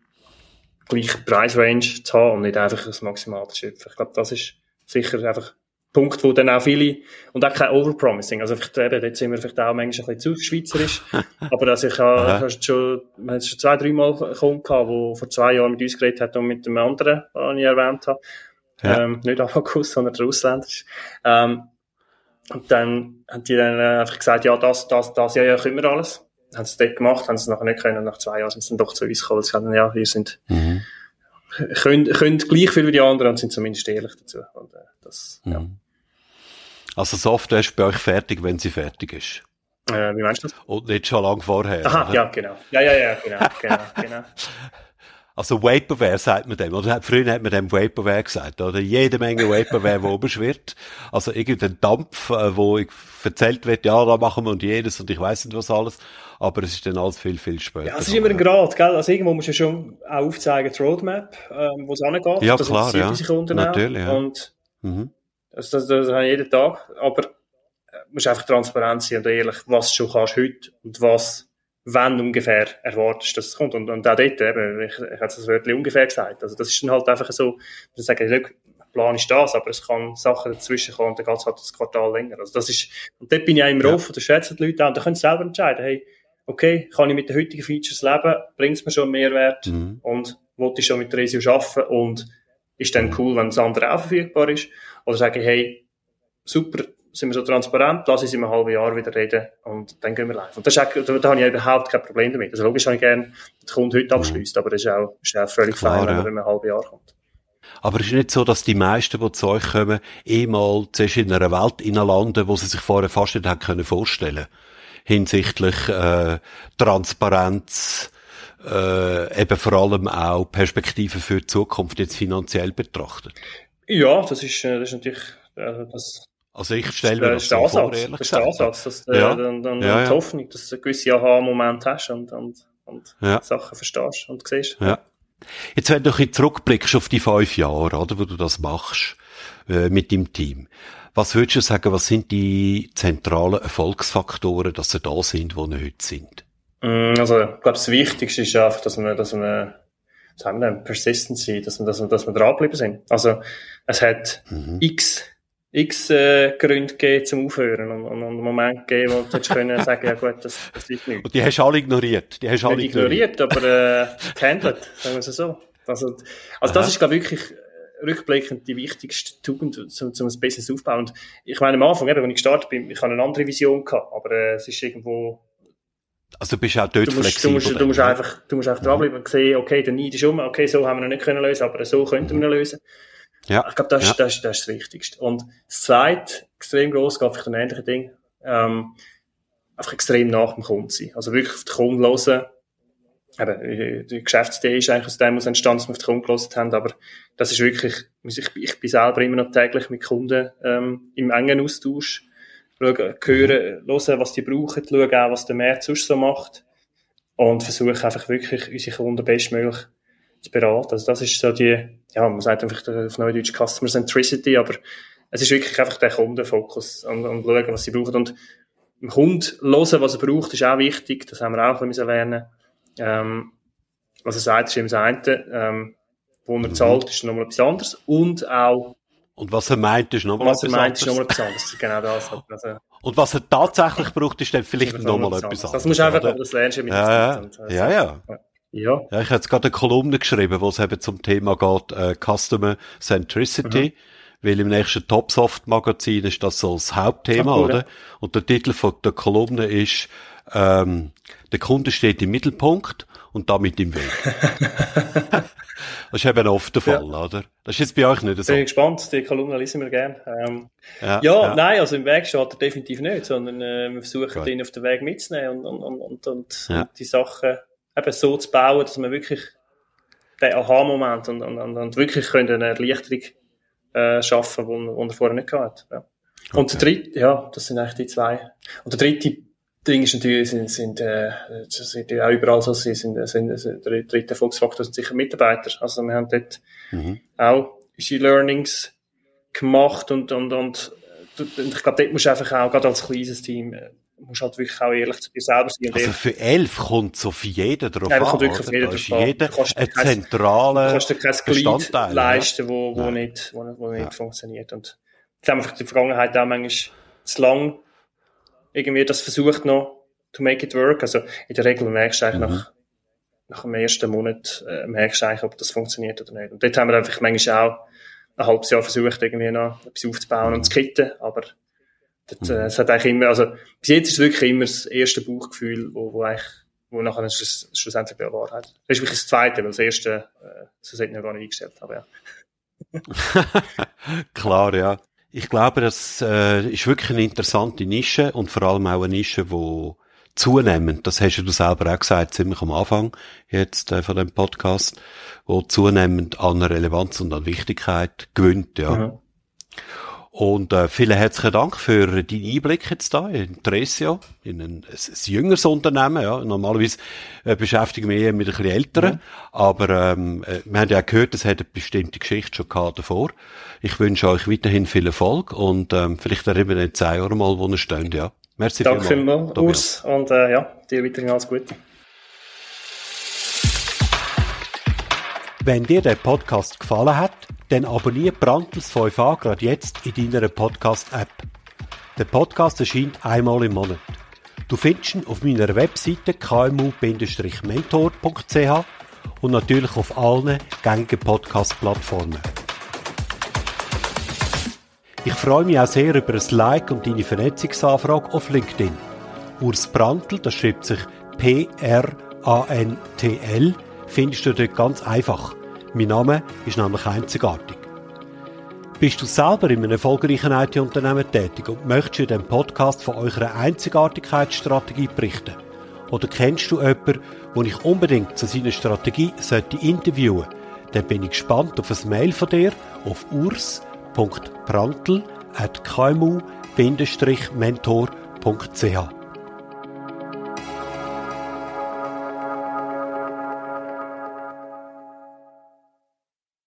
gleiche Preisrange zu haben und nicht einfach das Maximal zu schöpfen. Ich glaube, das ist sicher einfach ein Punkt, wo dann auch viele, und auch kein Overpromising, also vielleicht eben, dort sind wir vielleicht auch manchmal ein bisschen zu schweizerisch, aber also ich habe schon, wir haben schon zwei, dreimal Kunden gehabt, die vor zwei Jahren mit uns geredet haben und mit dem anderen, den ich erwähnt habe, ja. ähm, nicht Abacus, sondern der Ausländer ist. Ähm, und dann haben die dann einfach gesagt, ja, das, das, das, ja, ja, können wir alles. Haben sie es dort gemacht, haben sie es nachher nicht können, und nach zwei Jahren sind sie dann doch zu uns gekommen und gesagt, ja, ihr sind, mhm. könnt, könnt gleich viel wie die anderen und sind zumindest ehrlich dazu. Und, äh, das, mhm. ja. Also Software ist bei euch fertig, wenn sie fertig ist? Äh, wie meinst du das? Und nicht schon lange vorher. Aha, oder? Ja, genau. Ja, ja, ja, genau, genau, genau. Also Vaporware sagt man dem, oder? Früher hat man dem Vaporware gesagt, oder? Jede Menge Vaporware, wo oben schwirrt. Also irgendein Dampf, wo ich erzählt wird, ja, da machen wir und jedes und ich weiss nicht was alles. Aber es ist dann alles viel, viel später. Ja, es ist immer ein Grad, gell? Also irgendwo musst du schon auch aufzeigen, die Roadmap, ähm, wo es angeht. Ja, das klar, ja. Diese Kunden natürlich, ja. Und mhm. das, das, das habe ich jeden Tag. Aber du musst einfach transparent sein und ehrlich, was du schon kannst heute und was, wenn ungefähr erwartest, dass es kommt. Und, und auch dort, eben, ich, ich habe das Wörtchen ungefähr gesagt. Also das ist dann halt einfach so, dass ich sage, Plan ist das, aber es kann Sachen dazwischen kommen und dann geht es halt das Quartal länger. Also das ist, und dort bin ich auch immer ja. offen, da schätzen die Leute auch, und da können sie selber entscheiden, hey, okay, kann ich mit den heutigen Features leben, bringt es mir schon einen Mehrwert mhm. und wollte ich schon mit der Resio arbeiten und ist dann cool, wenn das andere auch verfügbar ist. Oder sage ich, hey, super, sind wir so transparent, lass uns in einem halben Jahr wieder reden und dann gehen wir live. Und das ist auch, da, da habe ich überhaupt kein Problem damit. Also logisch habe ich gerne, dass der Kunde heute abschließt, aber das ist auch, ist auch völlig fein, wenn er in einem halben Jahr kommt. Aber es ist nicht so, dass die meisten, die zu euch kommen, eh mal zuerst in einer Welt landen, wo sie sich vorher fast nicht haben können vorstellen. Hinsichtlich äh, Transparenz, äh, eben vor allem auch Perspektiven für die Zukunft jetzt finanziell betrachtet. Ja, das ist, das ist natürlich, äh, das, also ich stelle mir das, das so vor, ehrlich gesagt. Das ist der Ansatz, dass du ja. dann, dann ja, die ja. Hoffnung, dass du einen gewissen Aha-Moment hast und, und, und ja. Sachen verstehst und siehst. Ja. Jetzt, wenn du ein bisschen zurückblickst auf die fünf Jahre, oder, wo du das machst, äh, mit deinem Team. Was würdest du sagen, was sind die zentralen Erfolgsfaktoren, dass sie da sind, wo sie heute sind? Also, ich glaube, das Wichtigste ist einfach, dass wir, dass wir, was haben wir denn, Persistency, dass wir, dass wir, dass wir dranbleiben sind. Also, es hat mhm. x, x, äh, Gründe gegeben zum Aufhören und, und, und einen Moment gegeben, wo du hättest können sagen, ja gut, das, das ist nicht. Und die hast du alle ignoriert. Die hast du alle ignoriert. ignoriert, aber, äh, gehandelt, sagen wir es so. Also, also das ist, glaube ich, wirklich, rückblickend die wichtigste Tugend, um, um ein Business aufzubauen. Und ich meine, am Anfang, eben, als ich gestartet bin, ich hatte eine andere Vision gehabt, aber äh, es ist irgendwo... Also du bist auch dort du musst, flexibel. Du musst, du musst einfach, du musst einfach mhm. dranbleiben und sehen, okay, der Neid ist um, okay, so haben wir ihn nicht können lösen, aber so könnten wir ihn lösen. Ja. Ich glaube, das, ja. das, das ist das Wichtigste. Und das Zweite, extrem gross, geht vielleicht ein ähnliches Ding, ähm, einfach extrem nach dem Kunden sein. Also wirklich auf den Kunden hören. Eben, die Geschäftsidee ist eigentlich aus dem aus entstanden, dass wir auf den Kunden gehört haben, aber das ist wirklich, ich, ich bin selber immer noch täglich mit Kunden ähm, im engen Austausch, schauen, hören, hören, was die brauchen, schauen auch, was der Markt sonst so macht und versuchen einfach wirklich unsere Kunden bestmöglich zu beraten. Also das ist so die, ja, man sagt einfach auf Neudeutsch Customer Centricity, aber es ist wirklich einfach der Kundenfokus und, und schauen, was sie brauchen. Und dem Kunden hören, was er braucht, ist auch wichtig, das haben wir auch ein bisschen lernen. Ähm, was er sagt, ist immer das eine, ähm, wo er mhm. zahlt, ist nochmal etwas anderes und auch und was er meint, ist nochmal etwas anderes. Was er meint, ist nochmal etwas anderes. Genau das. Also, und was er tatsächlich braucht, ist dann vielleicht nochmal etwas anderes. Das musst du einfach, aber das lernst du mit ja, der Zeit. Und, also, ja, ja. Ja. ja. Ich habe jetzt gerade eine Kolumne geschrieben, wo es eben zum Thema geht, äh, Customer Centricity. Mhm. Weil im nächsten Topsoft-Magazin ist das so das Hauptthema, Ach, cool, oder? Ja. Und der Titel von der Kolumne ist, ähm, der Kunde steht im Mittelpunkt und damit im Weg. Das ist eben oft der Fall, ja. oder? Das ist jetzt bei euch nicht so. Bin gespannt, die Kolumne lesen wir gerne. Ähm, ja, ja, ja, nein, also im Weg steht er definitiv nicht, sondern äh, wir versuchen, Gut. ihn auf den Weg mitzunehmen und, und, und, und, und, ja. und die Sachen eben so zu bauen, dass man wirklich den Aha-Moment und, und, und, und wirklich können eine Erleichterung äh, schaffen, die er vorher nicht gehabt hat. Ja. Okay. Und der dritte, ja, das sind eigentlich die zwei. Und der dritte Ding ist natürlich, sind, sind, äh, sind ja auch überall so, sind, sind, sind, sind der dritte Erfolgsfaktor sind sicher Mitarbeiter. Also wir haben dort mhm. auch unsere Learnings gemacht und, und, und, und ich glaube, dort musst du einfach auch, gerade als kleines Team, musst halt wirklich auch ehrlich zu dir selber sein. Also für elf kommt so für jeden drauf ja, an, kommt wirklich oder? Jeder Da ist jeder ein zentraler Du kannst dir kein Glied leisten, wo, wo nicht, wo, wo nicht ja. funktioniert. Und jetzt haben wir in der Vergangenheit auch manchmal zu lang irgendwie das versucht noch to make it work. Also in der Regel merkst du eigentlich mhm. nach, nach dem ersten Monat äh, merkst du eigentlich, ob das funktioniert oder nicht. Und dort haben wir einfach manchmal auch ein halbes Jahr versucht, irgendwie noch etwas aufzubauen mhm. und zu kitten, aber das, äh, es hat eigentlich immer, also bis jetzt ist es wirklich immer das erste Bauchgefühl, wo, wo eigentlich, wo nachher schluss, schlussendlich bewahrheitet. Das ist wirklich das zweite, weil das erste, äh, das hätte ich noch gar nicht eingestellt, aber ja. Klar, ja. Ich glaube, das äh, ist wirklich eine interessante Nische und vor allem auch eine Nische, wo zunehmend, das hast du selber auch gesagt, ziemlich am Anfang jetzt äh, von dem Podcast, wo zunehmend an Relevanz und an Wichtigkeit gewinnt, ja. Mhm. Und äh, vielen herzlichen Dank für deinen Einblick jetzt da in Tresio, in ein, ein, ein jüngeres Unternehmen. Ja. Normalerweise äh, beschäftigen wir eher mit ein bisschen Älteren, ja. aber ähm, äh, wir haben ja auch gehört, es hat eine bestimmte Geschichte schon gehabt davor. Ich wünsche euch weiterhin viel Erfolg und ähm, vielleicht auch eben in zwei Jahren mal, wo ihr steht. Ja. Merci Danke vielmals, Urs, und äh, ja, dir weiterhin alles Gute. Wenn dir der Podcast gefallen hat, dann abonniere Brandtels fünf a gerade jetzt in deiner Podcast-App. Der Podcast erscheint einmal im Monat. Du findest ihn auf meiner Webseite k m u Bindestrich mentor punkt c h und natürlich auf allen gängigen Podcast-Plattformen. Ich freue mich auch sehr über ein Like und deine Vernetzungsanfrage auf LinkedIn. Urs Brandtl, das schreibt sich P R A N T L, findest du dort ganz einfach. Mein Name ist nämlich einzigartig. Bist du selber in einem erfolgreichen I T-Unternehmen tätig und möchtest in diesem Podcast von eurer Einzigartigkeitsstrategie berichten? Oder kennst du jemanden, den ich unbedingt zu seiner Strategie sollte interviewen? Dann bin ich gespannt auf ein Mail von dir auf urs punkt brandtl at k m u Bindestrich mentor punkt c h.